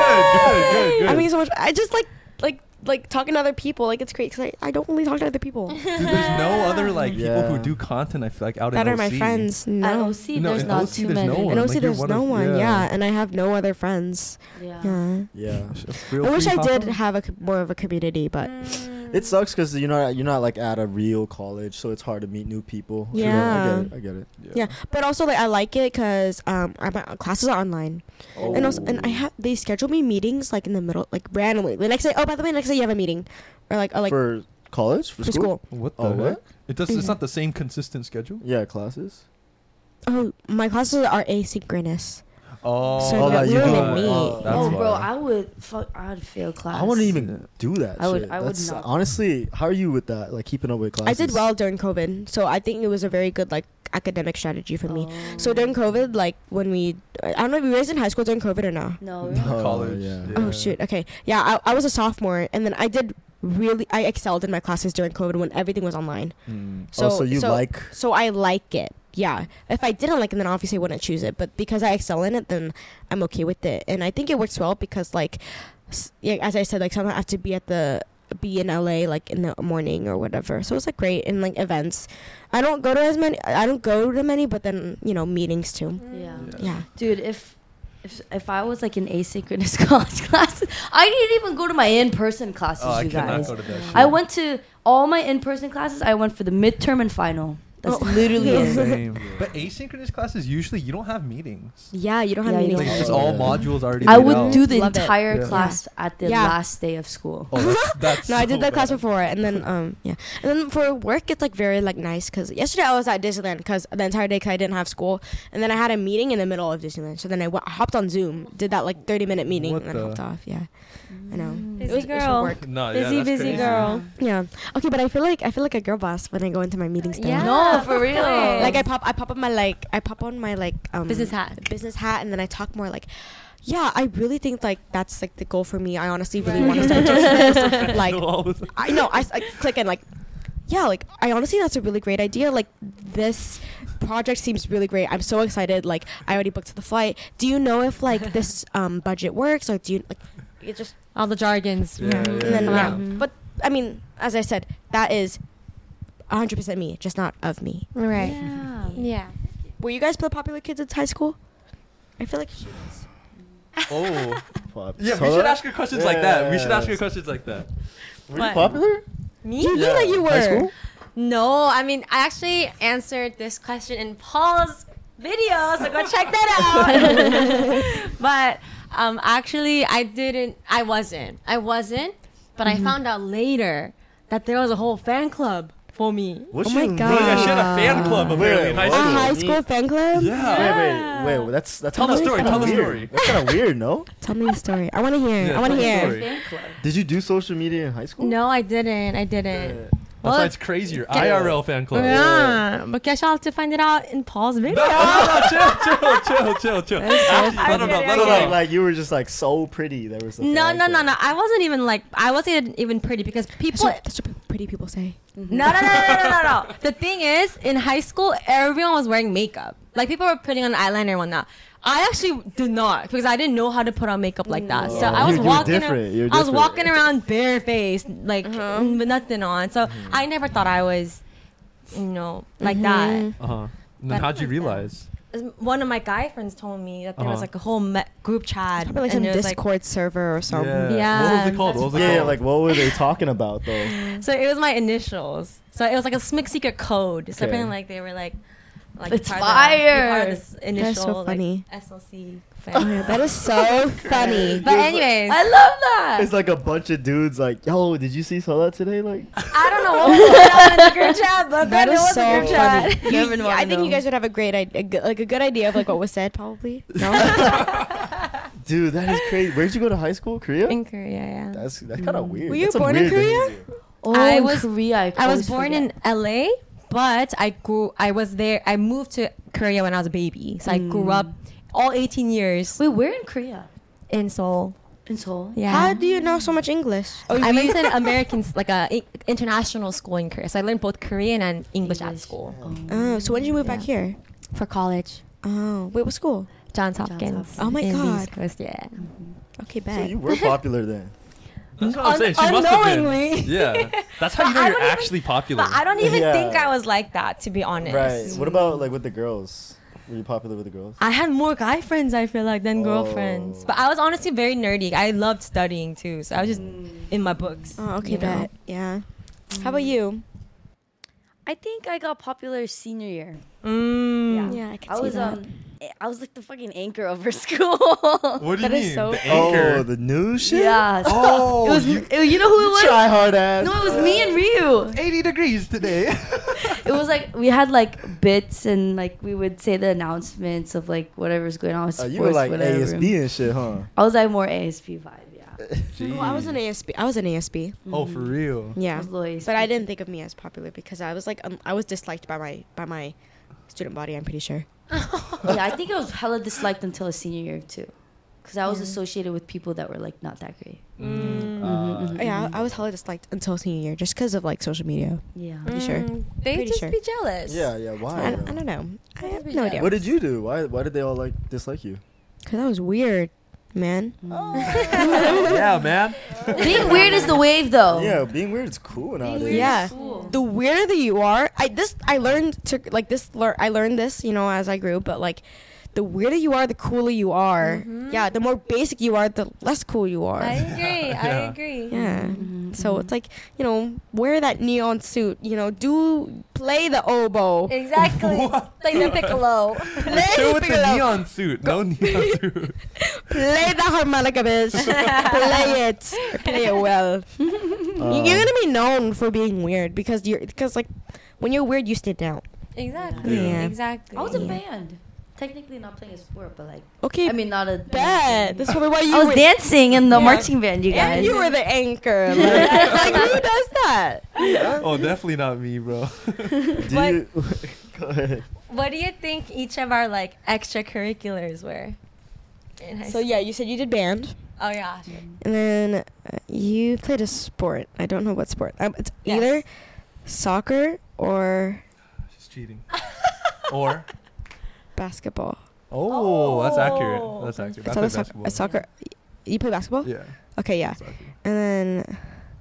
Good. I'm having so much. I just like talking to other people. Like it's great because I don't really talk to other people Dude, there's no other like people who Yeah. do content. I feel like out that in are my OC. friends. At No. OC, No, there's in not OC too there's no many. one. And Like, also, you're there's one no of- one. yeah. Yeah, and I have no other friends. Yeah. Yeah. Yeah. Feel I wish free, I did Papa. have more of a community, but It sucks because you're not like at a real college, so it's hard to meet new people. Yeah. I get it. yeah. But also, like, I like it because my classes are online, Oh. and also, and they schedule me meetings like in the middle, like randomly. The next day, oh, by the way, next day you have a meeting, or like For college? For school? What the Oh, heck? what? It does. It's not the same consistent schedule. Yeah, classes. Oh, my classes are asynchronous. Oh, So that you literally do. me. That's Oh, why. bro, I'd fail class. I wouldn't even do that. I would- shit. I would That's- not. Honestly, how are you with that? Like keeping up with classes? I did well during COVID, so I think it was a very good like academic strategy for me. So during COVID, like when I don't know if you raised in high school during COVID or not. No. Oh, college. yeah. Oh shoot. Okay. Yeah, I was a sophomore, and then I excelled in my classes during COVID when everything was online. So, so you like? So I like it. Yeah. If I didn't like it, then obviously I wouldn't choose it. But because I excel in it, then I'm okay with it. And I think it works well because, like, yeah, as I said, like sometimes I have to be in LA like in the morning or whatever. So it's like great in like events. I don't go to many, but then meetings too. Yeah. Yeah. Dude, if I was like in asynchronous college classes, I didn't even go to my in-person classes, Oh, I you cannot guys. go to that shit. I went to all my in-person classes. I went for the midterm and final. That's literally it. Same. But asynchronous classes usually you don't have meetings. Yeah, you don't have Yeah, you meetings. Like don't. it's just all modules already. I laid would out. do the Love it. entire Yeah. class at the Yeah. last day of school. Oh, that's No, I did so that class bad. before, and then yeah, and then for work it's like very like nice because yesterday I was at Disneyland because the entire day 'cause I didn't have school, and then I had a meeting in the middle of Disneyland, so then I hopped on Zoom, did that like 30-minute meeting, What and then the- hopped off. Yeah, I know. Busy It was for girl. work. No, Busy, yeah, that's busy crazy. girl. Yeah. Okay, but I feel like a girl boss when I go into my meetings. Now. Yeah. No, for real. Like I pop on my Business hat. business hat, and then I talk more like. Yeah, I really think like that's like the goal for me. I honestly really want to start doing this. Like, I know I click and like, yeah, like I honestly that's a really great idea. Like this project seems really great. I'm so excited. Like I already booked the flight. Do you know if like this budget works, or do you like it just All the jargons. Yeah, and yeah, then yeah. yeah. Mhm. But I mean, as I said, that is 100% me, just not of me. Right. Yeah. Yeah. Were you guys the popular kids at high school? I feel like she was. Oh. Pop- Yeah, we Soda? should ask her questions like that. We should ask her Yes. questions like that. Were you What? popular? Me? You knew that you were. High school? No, I mean, I actually answered this question in Paul's video, so go check that out. But actually, I wasn't, but I found out later that there was a whole fan club for me. What Oh you my mean? God. Yeah, she had a fan club apparently in high Wait, A school. high school fan club? Yeah. Wait, that's Tell the kinda- story, kinda tell the weird. story. That's kind of weird, no? Tell me the story. I want to hear. Yeah, I want to tell the hear. story. Did you do social media in high school? No, I didn't. That's why it's crazier. IRL fan club. Yeah, but guess I'll have to find it out in Paul's video. No, chill. Let him know. So like you were just like so pretty. There was a No. fan club. I wasn't even pretty because people. That's what pretty people say. No. The thing is, in high school, everyone was wearing makeup. Like people were putting on eyeliner and whatnot. I actually did not because I didn't know how to put on makeup like that. So I was You were walking. different. You were I was different. walking around barefaced, like with nothing on. So I never thought I was, like that. Uh-huh. And then how'd you realize? One of my guy friends told me that there was Uh-huh. like a whole group chat. Probably like and some it was, like, Discord server or something. Yeah. What was it called? What was it Yeah, called? like what were they talking about though? So it was my initials. So it was like a Smic secret code. So Okay. apparently like they were like It's part fire. of this initial so funny. like SLC Oh, family. yeah, that is so funny. But anyways, I love that. It's like a bunch of dudes like, yo, did you see Sola today? Like, I don't know what was going on in the group chat, but That there is was so a group chat. funny. Never Yeah, wanna I think know. you guys would have a great idea, like a good idea of like what was said, probably. No, dude, that is crazy. Where'd you go to high school? Korea? In Korea, yeah. That's kind of weird. Were you That's some born in weird things Korea? to do. Oh, I in was- Korea. I was born in LA, but I moved to Korea when I was a baby. So I grew up all 18 years Wait, where in Korea? in Seoul. In Seoul. Yeah. How do you know so much English? I went to an American, like a international school in Korea. So I learned both Korean and English at school Oh, so when did you move back here? for college. Oh, wait, what school? Johns Hopkins. Hopkins. Oh my in the God. East Coast, yeah. Okay, So bet. you were popular then. That's what I'm saying. She must have been. Unknowingly. Yeah. That's how you know I you're don't even- actually popular. But I don't even Yeah. think I was like that, to be honest. Right. What about like with the girls? Were you popular with the girls? I had more guy friends, I feel like, than girlfriends. Oh. But I was honestly very nerdy. I loved studying too. So I was just in my books. Oh, okay, you know? bet. Yeah. How about you? I think I got popular senior year. Mm. Yeah, I can I see was that. I was like the fucking anchor of our school. What do you That is mean? so The funny. anchor. Oh, the new shit. Yeah. Oh, It was. you You know who it was? Try hard ass. No, it was me and Ryu. 80 degrees today. It was like we had like bits and like we would say the announcements of like whatever's going on. Sports, You were like whatever. ASB and shit, huh? I was like more ASP vibe. Yeah. Oh, I was an ASB. I was an ASB. Oh, for real? I Yeah, was low ASP. but I didn't think of me as popular because I was like I was disliked by my student body. I'm pretty sure. Yeah, I think I was hella disliked until a senior year too, because I was Yeah. associated with people that were like not that great. Yeah, I was hella disliked until senior year just because of like social media. Yeah. Pretty sure. They Pretty just sure. be jealous. Yeah, yeah. Why? I though? don't know. I have be no idea. What did you do? Why did they all like dislike you? Because that was weird, man. Yeah, man. Being weird is the wave though. Yeah, being weird is cool nowadays. weird Yeah. is cool. The weirder you are, I learned to like this. I learned this, as I grew. But like, the weirder you are, the cooler you are. Yeah, the more basic you are, the less cool you are. I agree. I Yeah. agree. yeah. band. So it's like, you know, wear that neon suit. You know, play the oboe. Exactly. Like the piccolo. Chill with the neon suit. No neon suit. Play the harmonica, bitch. Play it well. You're gonna be known for being weird because like when you're weird, you stand out. Exactly. Yeah. Exactly. I was in band. Technically not playing a sport, but like Okay, I mean not a bad. That's probably why you I was were dancing in the Yeah. marching band, you guys. and you were the anchor. Like who does that? Oh, definitely not me, bro. Do you? Go ahead. What do you think each of our like extracurriculars were in high So school? yeah, you said you did band, Oh yeah. and then you played a sport. I don't know what sport. It's Yes. either soccer or She's cheating. Or basketball. that's accurate. That's I accurate. thought I it was play basketball. soccer. You play basketball? Yeah. Okay, yeah. Soccer. And then,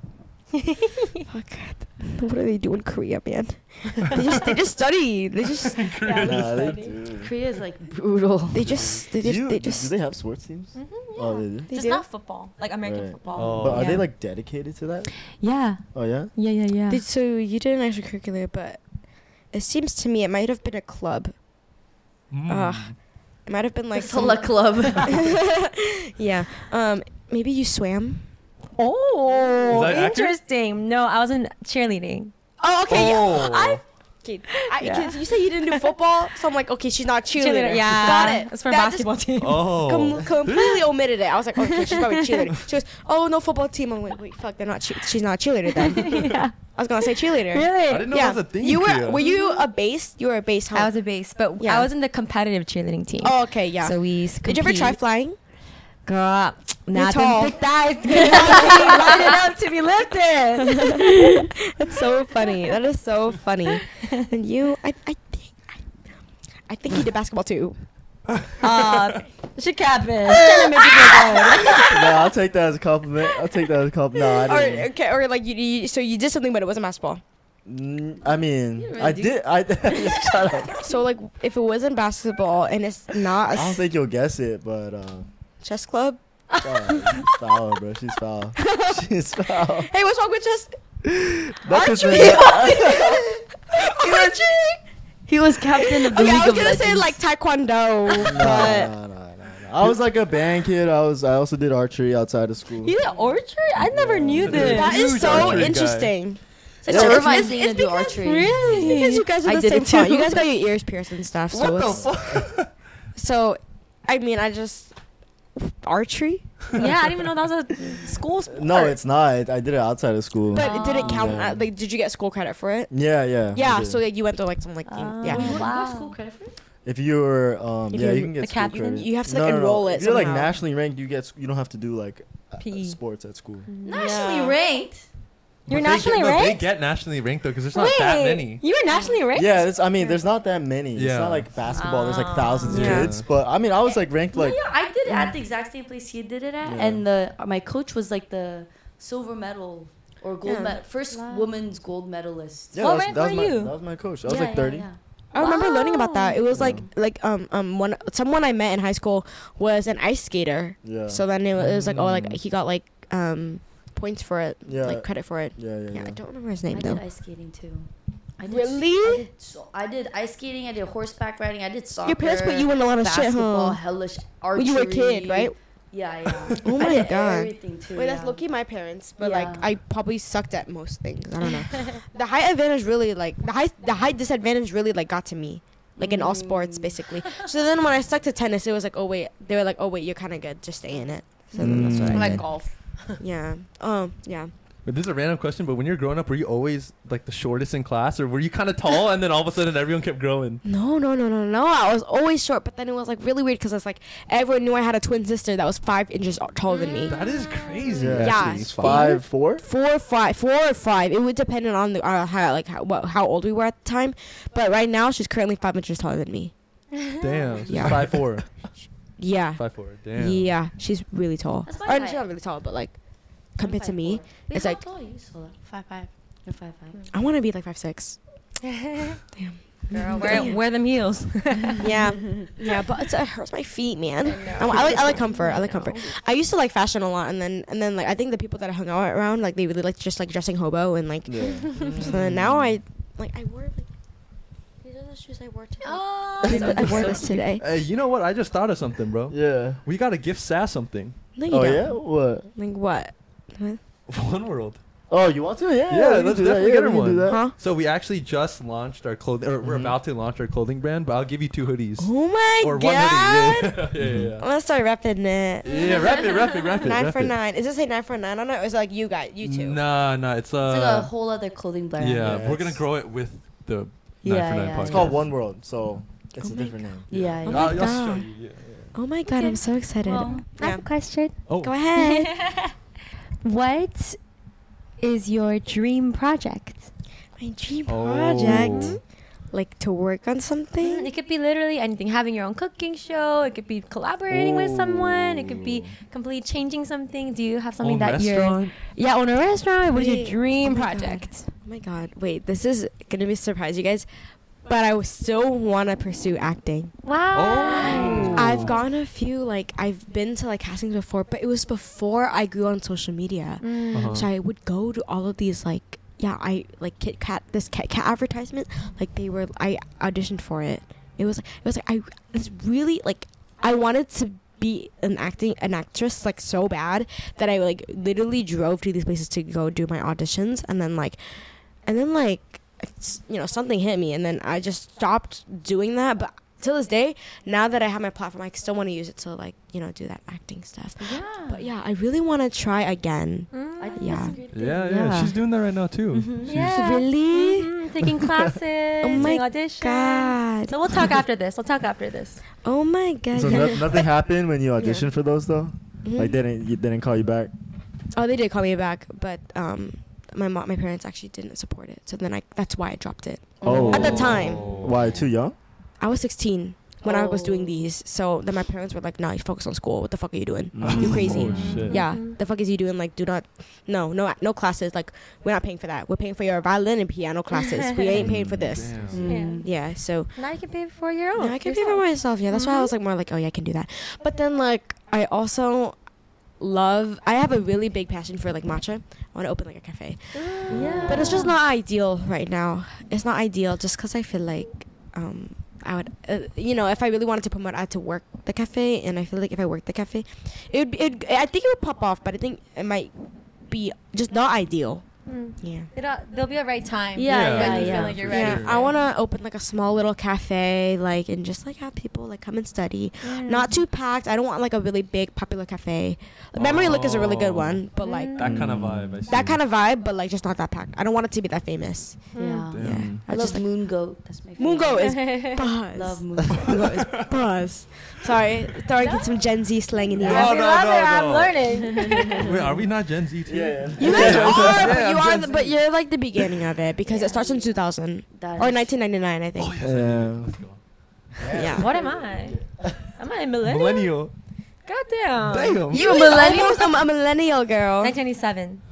fuck, what do they do in Korea, man? They just study. They just Nah, they do. Korea is like brutal. they just Do just they have sports teams? Oh, they do. they Just do? not football, like American Right. football. Oh. But are they Yeah. like dedicated to that? Yeah. Oh yeah. Yeah. So you did an extracurricular, but it seems to me it might have been a club. Mm. It might have been like Sola Club. yeah. Maybe you swam. Oh, Is that accurate? interesting. No, I was in cheerleading. Oh, okay. Oh. Yeah. Yeah. 'Cause you said you didn't do football, so I'm like, okay, she's not cheerleader. Yeah. Got it. It's for That basketball team. Oh. Completely omitted it. I was like, okay, she's probably cheerleader. She goes, oh, no football team. I'm like, wait, fuck, they're not. She's not a cheerleader then. Yeah. I was gonna say cheerleader. Really? I didn't know that was a thing. You Kia. were you a base? You were a base, huh? I was a base, but Yeah. I was in the competitive cheerleading team. Oh, okay, yeah. So we Did you ever try flying? Girl, not tall. them thick thighs. Lining up to be lifted. That's so funny. That is so funny. And you, I think you did basketball too. She capping. She's trying to make me feel good. No, I'll take that as a compliment. No, I didn't. Or okay, or like so you did something, but it wasn't basketball. I mean, really I do. did. Shut up. So like, if it wasn't basketball and it's not I a don't think you'll guess it, but chess club. she's foul, bro. She's foul. She's foul. Hey, what's wrong with chess? That's just He was captain of the Okay, League I was of gonna Legends. say like taekwondo, but No. I was like a band kid. I also did archery outside of school. You did archery? I never knew Look at this. that is Huge so archery guy. interesting. It's Yeah, a it's- Irvine thing to do archery. Really? Because you guys are I the did same it too. font. You guys got your ears pierced and stuff. So What the it's, fuck? so, I mean, I just archery, Yeah, I didn't even know that was a school sport. No, it's not. I did it outside of school. but it didn't count. Yeah. Like, did you get school credit for it? Yeah. I Yeah. did. So like, you went to like some like thing. Oh. Yeah. Wait, what? Wow. You got school credit for it? If you were, If yeah, you're you can the get school captain, credit. you have to, like, enroll it If you're like somehow. nationally ranked, you don't have to do like PE. sports at school. Nationally Yeah. ranked. You're But they nationally get, but They ranked? get nationally ranked though, because there's not that many. You were nationally ranked? Yeah, I mean, there's not that many. It's Yeah. not like basketball. There's like thousands of Yeah. kids. But I mean, I was like ranked like. Yeah, I did it at the exact same place he did it at, Yeah. and my coach was like the silver medal or gold Yeah. medal, first Wow. woman's gold medalist. Yeah, What that rank was were my, you? That was my coach. I was Yeah, like 30. yeah. I remember learning about that. It was Yeah. like someone I met in high school was an ice skater. Yeah. So then it was like, oh, like he got like points for it, Yeah. like credit for it. Yeah. Yeah, I don't remember his I name did though. ice skating too. I did Really? I did ice skating. I did horseback riding. I did soccer. Your parents put you in a lot of shit, basketball, huh? hellish When archery. you were a kid, right? Yeah. Oh I my did God. Everything too. Wait, that's yeah. low-key my parents, but Yeah. like I probably sucked at most things. I don't know. The height advantage really like the height disadvantage really like got to me, like in all sports basically. So then when I stuck to tennis, it was like, oh wait, they were like, oh wait, you're kind of good, just stay in it. So then that's what I Like did. golf. Yeah. Yeah. But this is a random question, but when you're growing up, were you always like the shortest in class, or were you kind of tall and then all of a sudden everyone kept growing? No. I was always short, but then it was like really weird because it's like everyone knew I had a twin sister that was 5 inches taller than me. That is crazy. Yeah. Yeah. 5'4". 4 or 5. It would depend on the how old we were at the time. But right now, she's currently 5 inches taller than me. Damn. Yeah. 5'4". Yeah. 5'4". Damn. Yeah, she's really tall. That's my Or height. she's not really tall, but like compared to me, Wait, it's how like tall are you, Sola? 5'5". You're 5'5". I want to be like 5'6". Girl, wear them heels. Yeah, yeah, but it hurts my feet, man. I like comfort. I like comfort. I used to like fashion a lot, and then like I think the people that I hung out around, like they really like just like dressing hobo and like. Yeah. So then now I wore like these are the shoes I wore today. Oh, I wore this today. Hey, you know what? I just thought of something, bro. Yeah. We gotta gift Sass something. No, you Oh don't. yeah. What? Like what? One World. Oh, you want to? Yeah. Yeah, we can let's do that. definitely Yeah, get her we can do one. that. Huh? So we actually just launched our clothing, or we're Mhm. about to launch our clothing brand, but I'll give you 2 hoodies. Oh my Or god! one hoodie. Yeah. I'm gonna start repping it. Yeah, wrap it. 9 for 9. Is it say 9 for 9 on it? Or is it like you two? Nah, It's it's like a whole other clothing brand. yeah, Yeah, we're gonna it's- grow it with the Yeah, 9 for 9 yeah. podcast. It's called One World, so it's Oh a my different name. Yeah. Oh yeah. my I'll show God. you. Yeah. Oh my god, I'm so excited. Well, I Yeah. have a question. Oh, Go ahead. What is your dream project? My dream Oh. project. Like to work on something. It could be literally anything. Having your own cooking show. It could be collaborating with someone. It could be completely changing something. Do you have something Own that you're... restaurant? Yeah, own a restaurant. What is your Wait, dream oh my God. project? Oh my god. Wait, this is gonna be a surprise, you guys. But I still wanna pursue acting. Wow. I've gone a few I've been to like castings before, but it was before I grew on social media. Mm. Uh-huh. So I would go to all of these I Kit Kat advertisement. Like I auditioned for it. It's really like I wanted to be an actress like so bad that I like literally drove to these places to go do my auditions, and then something hit me, and then I just stopped doing that. But till this day, now that I have my platform, I still want to use it to do that acting stuff. Yeah. But yeah, I really want to try again. I think Yeah. that's a great thing. Yeah. She's doing that right now too. Mm-hmm. She's- Yeah. Really? Taking classes, Oh my doing auditions. God. So we'll talk after this. Oh my god. So nothing happened when you auditioned for those though. Mhm. Like they didn't call you back. Oh, they did call me back, but my parents actually didn't support it. So then that's why I dropped it. Oh. At the time. Why? Too young? I was 16 when I was doing Oh. these. So then my parents were like, "No, you focus on school. What the fuck are you doing? Mm. You crazy." Oh, shit. Yeah, the fuck is you doing? Like, no classes. Like, we're not paying for that. We're paying for your violin and piano classes. We ain't paying for this. Damn. Mm. Yeah, so Now you can pay for your own. now I can pay for myself. Yeah, that's why I was like more like, oh yeah, I can do that. But then like I also I have a really big passion for like matcha. I want to open like a cafe, Yeah. but it's just not ideal right now. It's not ideal just because I feel like I would, if I really wanted to promote, I had to work the cafe, and I feel like if I worked the cafe, I think it would pop off, but I think it might be just not ideal. Mm. Yeah. There'll be a right time. Yeah, when you yeah. feel like you're For ready. Yeah, I want to open like a small little cafe, like, and just like have people like come and study. Not too packed. I don't want like a really big popular cafe. Like, Memory Lick is a really good one, but like That kind of vibe. I see. that kind of vibe, but like just not that packed. I don't want it to be that famous. Yeah. Damn. Yeah, I love just like Moon Goat. That's my favorite. Moon Goat is buzz. Love Moon Moon Goat is buzz. Sorry, throwing in some Gen Z slang in here. No, no, I'm no. learning. Wait, are we not Gen Z too? You guys Yeah, are, but I'm you are, Gen the, Z. but you're like the beginning of it because it starts in 2000 That or is- 1999, I think. Oh, yes, Yeah. Let's go. Yeah. What am I? Am I a millennial? Millennial. Goddamn. Damn. You a millennial? I'm a millennial girl. 1997.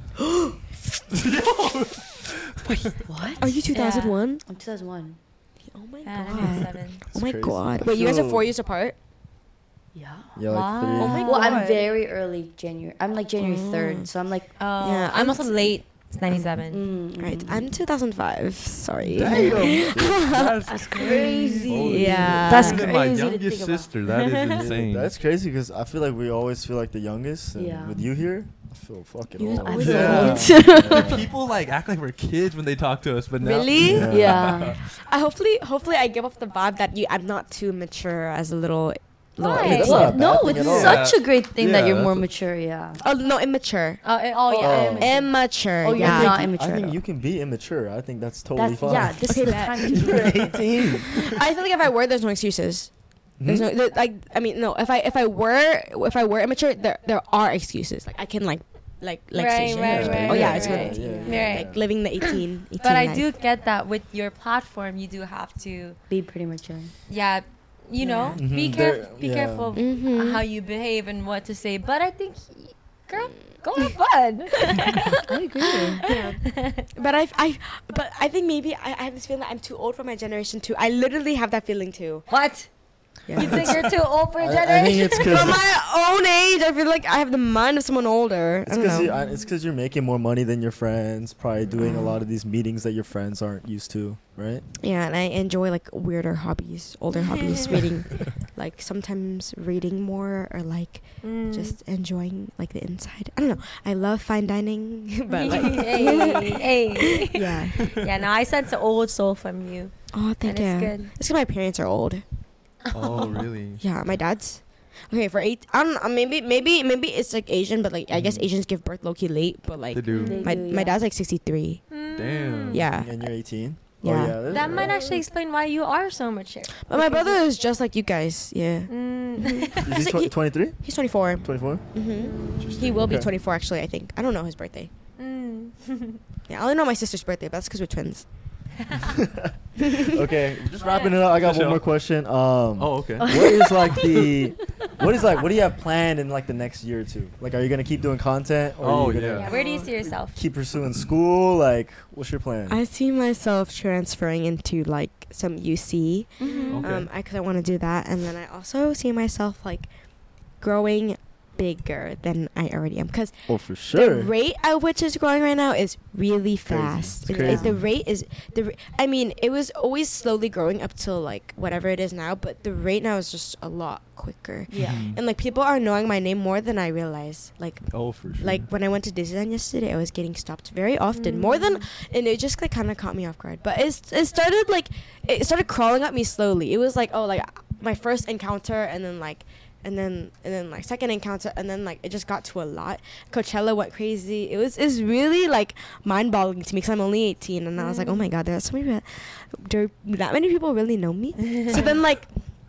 What? Are you 2001? I'm 2001. Oh my Yeah, god. 1997. Oh my crazy. god. I Wait, you guys are feel- 4 years apart? Yeah. Yeah, like Wow. 3. Oh my Well, I'm God. very early January. I'm like January 3rd, so I'm like. Oh, Yeah, I'm also late. It's 97. Right. I'm 2005. Sorry. That's crazy. Holy Yeah. shit. That's Even my crazy to youngest think about. sister. That is insane. That's crazy because I feel like we always feel like the youngest. And Yeah. with you here, I feel fucking You old. always Yeah. old. People like act like we're kids when they talk to us, but now Really? Yeah. Yeah. I hopefully I give off the vibe that I'm not too mature as a little Why? 18. That's not a bad No, thing it's at all. such a great thing that Yeah, you're more that's mature. Yeah. Oh no, immature. Yeah. Oh. Immature. Oh, you're yeah. not I immature. think at you all. can be immature. I think that's totally That's fine. yeah. This Okay, is the that- time to do You're it. 18. I feel like if I were, there's no excuses. There's no no. If I were immature, there are excuses. Like I can like say Right, shit. right, Like, right, oh yeah, right, it's right. good. Right. Like living the 18 But I life. do get that with your platform, you do have to, Be pretty mature. yeah, you know, Mhm. be There- careful yeah. of Mhm. how you behave and what to say. But I think Girl, go have fun. I agree. Yeah. But I think maybe I have this feeling that I'm too old for my generation too. I literally have that feeling too. What? Yeah. You think you're too old for a I generation? think it's For because my own age, I feel like I have the mind of someone older. I don't know. it's because you're making more money than your friends. Probably doing a lot of these meetings that your friends aren't used to, right? Yeah, and I enjoy like weirder hobbies, older hobbies, reading, like sometimes reading more or like just enjoying like the inside. I don't know. I love fine dining, but like hey. yeah. Yeah, no, I sense an old soul from you. Oh, thank you. And it's good. It's because my parents are old. Oh, really? Yeah, my dad's. Okay, for 8, I don't know. Maybe it's like Asian, but like I guess Asians give birth low key late. But like They do. my dad's like 63. Damn. Yeah, And you're 18. Yeah. Oh, yeah. That might actually explain why you are so mature. but my brother is just like you guys. Yeah, Is he 23? he's 24. 24? He will be Okay. 24 actually. I think. I don't know his birthday. Yeah, I only know my sister's birthday, but that's because we're twins. Okay, just wrapping it up. I got For one more sure. question. Oh, okay. What do you have planned in like the next year or two? Like, are you gonna keep doing content? Or Oh, are you gonna yeah. Yeah, where do you see yourself? keep pursuing school? Like, what's your plan? I see myself transferring into like some UC. Okay. Because I want to do that, and then I also see myself like growing bigger than I already am. Because Oh, for sure. the rate at which it's growing right now is really fast. It's crazy. The rate is I mean, it was always slowly growing up till like whatever it is now, but the rate now is just a lot quicker. Yeah. And like people are knowing my name more than I realize. Like Oh, for sure. like when I went to Disneyland yesterday, I was getting stopped very often, more than, and it just like kind of caught me off guard. But it started crawling at me slowly. It was like, oh, like my first encounter, and then like second encounter, and then like it just got to a lot. Coachella went crazy. It's really like mind-boggling to me because I'm only 18, and I was like, oh my god, there's so many that many people really know me. So then like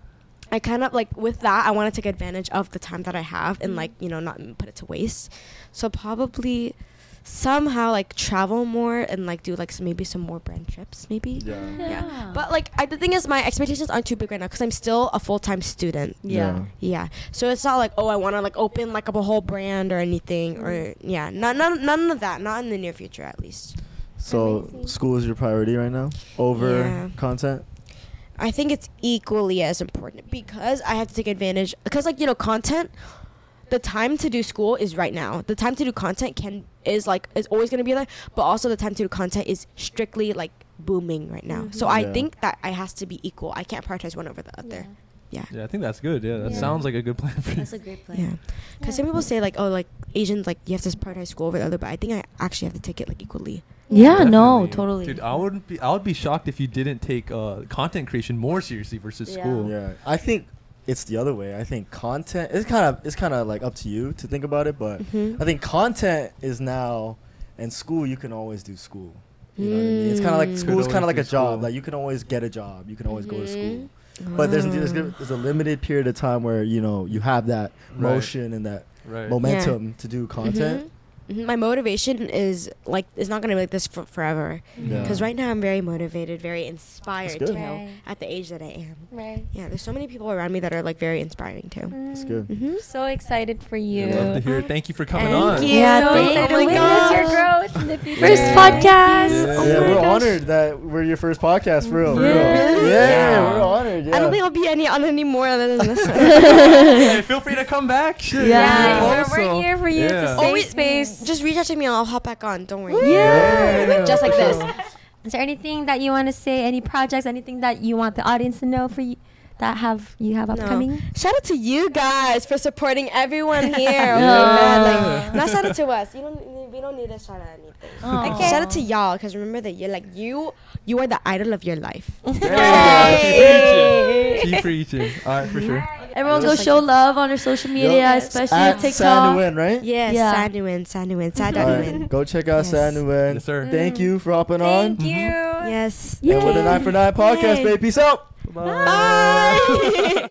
I kind of like with that I want to take advantage of the time that I have and like, you know, not put it to waste. So probably somehow like travel more and like do like maybe some more brand trips maybe. Yeah. But like the thing is my expectations aren't too big right now because I'm still a full-time student. Yeah. Yeah, so it's not like, oh, I want to like open like up a whole brand or anything, or none of that, not in the near future at least. So, school is your priority right now over Yeah. content? I think it's equally as important because I have to take advantage, because like, you know, content, the time to do school is right now. The time to do content is always going to be there, but also the time to do content is strictly like booming right now. So I Yeah. think that I has to be equal. I can't prioritize one over the other. Yeah. Yeah, I think that's good. Yeah, that Yeah. sounds like a good plan for you. That's a great plan. Yeah. Because some people say like, oh, like Asians, like you have to prioritize school over the other, but I think I actually have to take it like equally. Yeah, no, Definitely. totally. Dude, I would be shocked if you didn't take content creation more seriously versus Yeah. school. Yeah. I think it's the other way. I think content, it's kind of like up to you to think about it, but I think content is now, and school, you can always do school. You know what I mean? It's kind of like, school is kind of like a job. Like you can always get a job. You can always go to school. But there's a limited period of time where, you know, you have that Right. motion and that Right. momentum to do content. My motivation is not gonna be like this forever. Yeah. Because right now I'm very motivated, very inspired good. too. Right. At the age that I am. Right. Yeah, there's so many people around me that are like very inspiring too. It's good. So excited for you. I'd love to hear it. Thank you for coming Thank on. you. Yeah, so thank excited you. to Oh my witness your gosh. growth in the future. First podcast. Yeah, Oh yeah, my we're gosh. honored that we're your first podcast, for real. for Yeah. real. Really? Yeah, Yeah. we're honored. Yeah. I don't think I'll be on any more other than this one. Hey, feel free to come back. Shit, Yeah, you're we're close, here for you. It's Yeah. a safe Always space. Just reach out to me and I'll hop back on. Don't worry. Yeah. Like, just like For this. sure. Is there anything that you want to say? Any projects? Anything that you want the audience to know for you that you have No. upcoming? Shout out to you guys for supporting everyone here. Oh my Yeah. god, like not shout out to us. We don't need to shout out anything. Like, Okay. shout out to y'all, because remember that you are the idol of your life. Hey. Keep preaching. All right, for sure. Everyone go Just like show love on our social media, Yes. especially At TikTok. Sanduin, right? Yes, Yeah. Sanduin, All Sanduin. right, go check out Yes. Sanduin. Yes, sir. Thank you for hopping on. Thank you. Yes. And with the 9 for 9 podcast, Yay. babe. Peace out. Bye.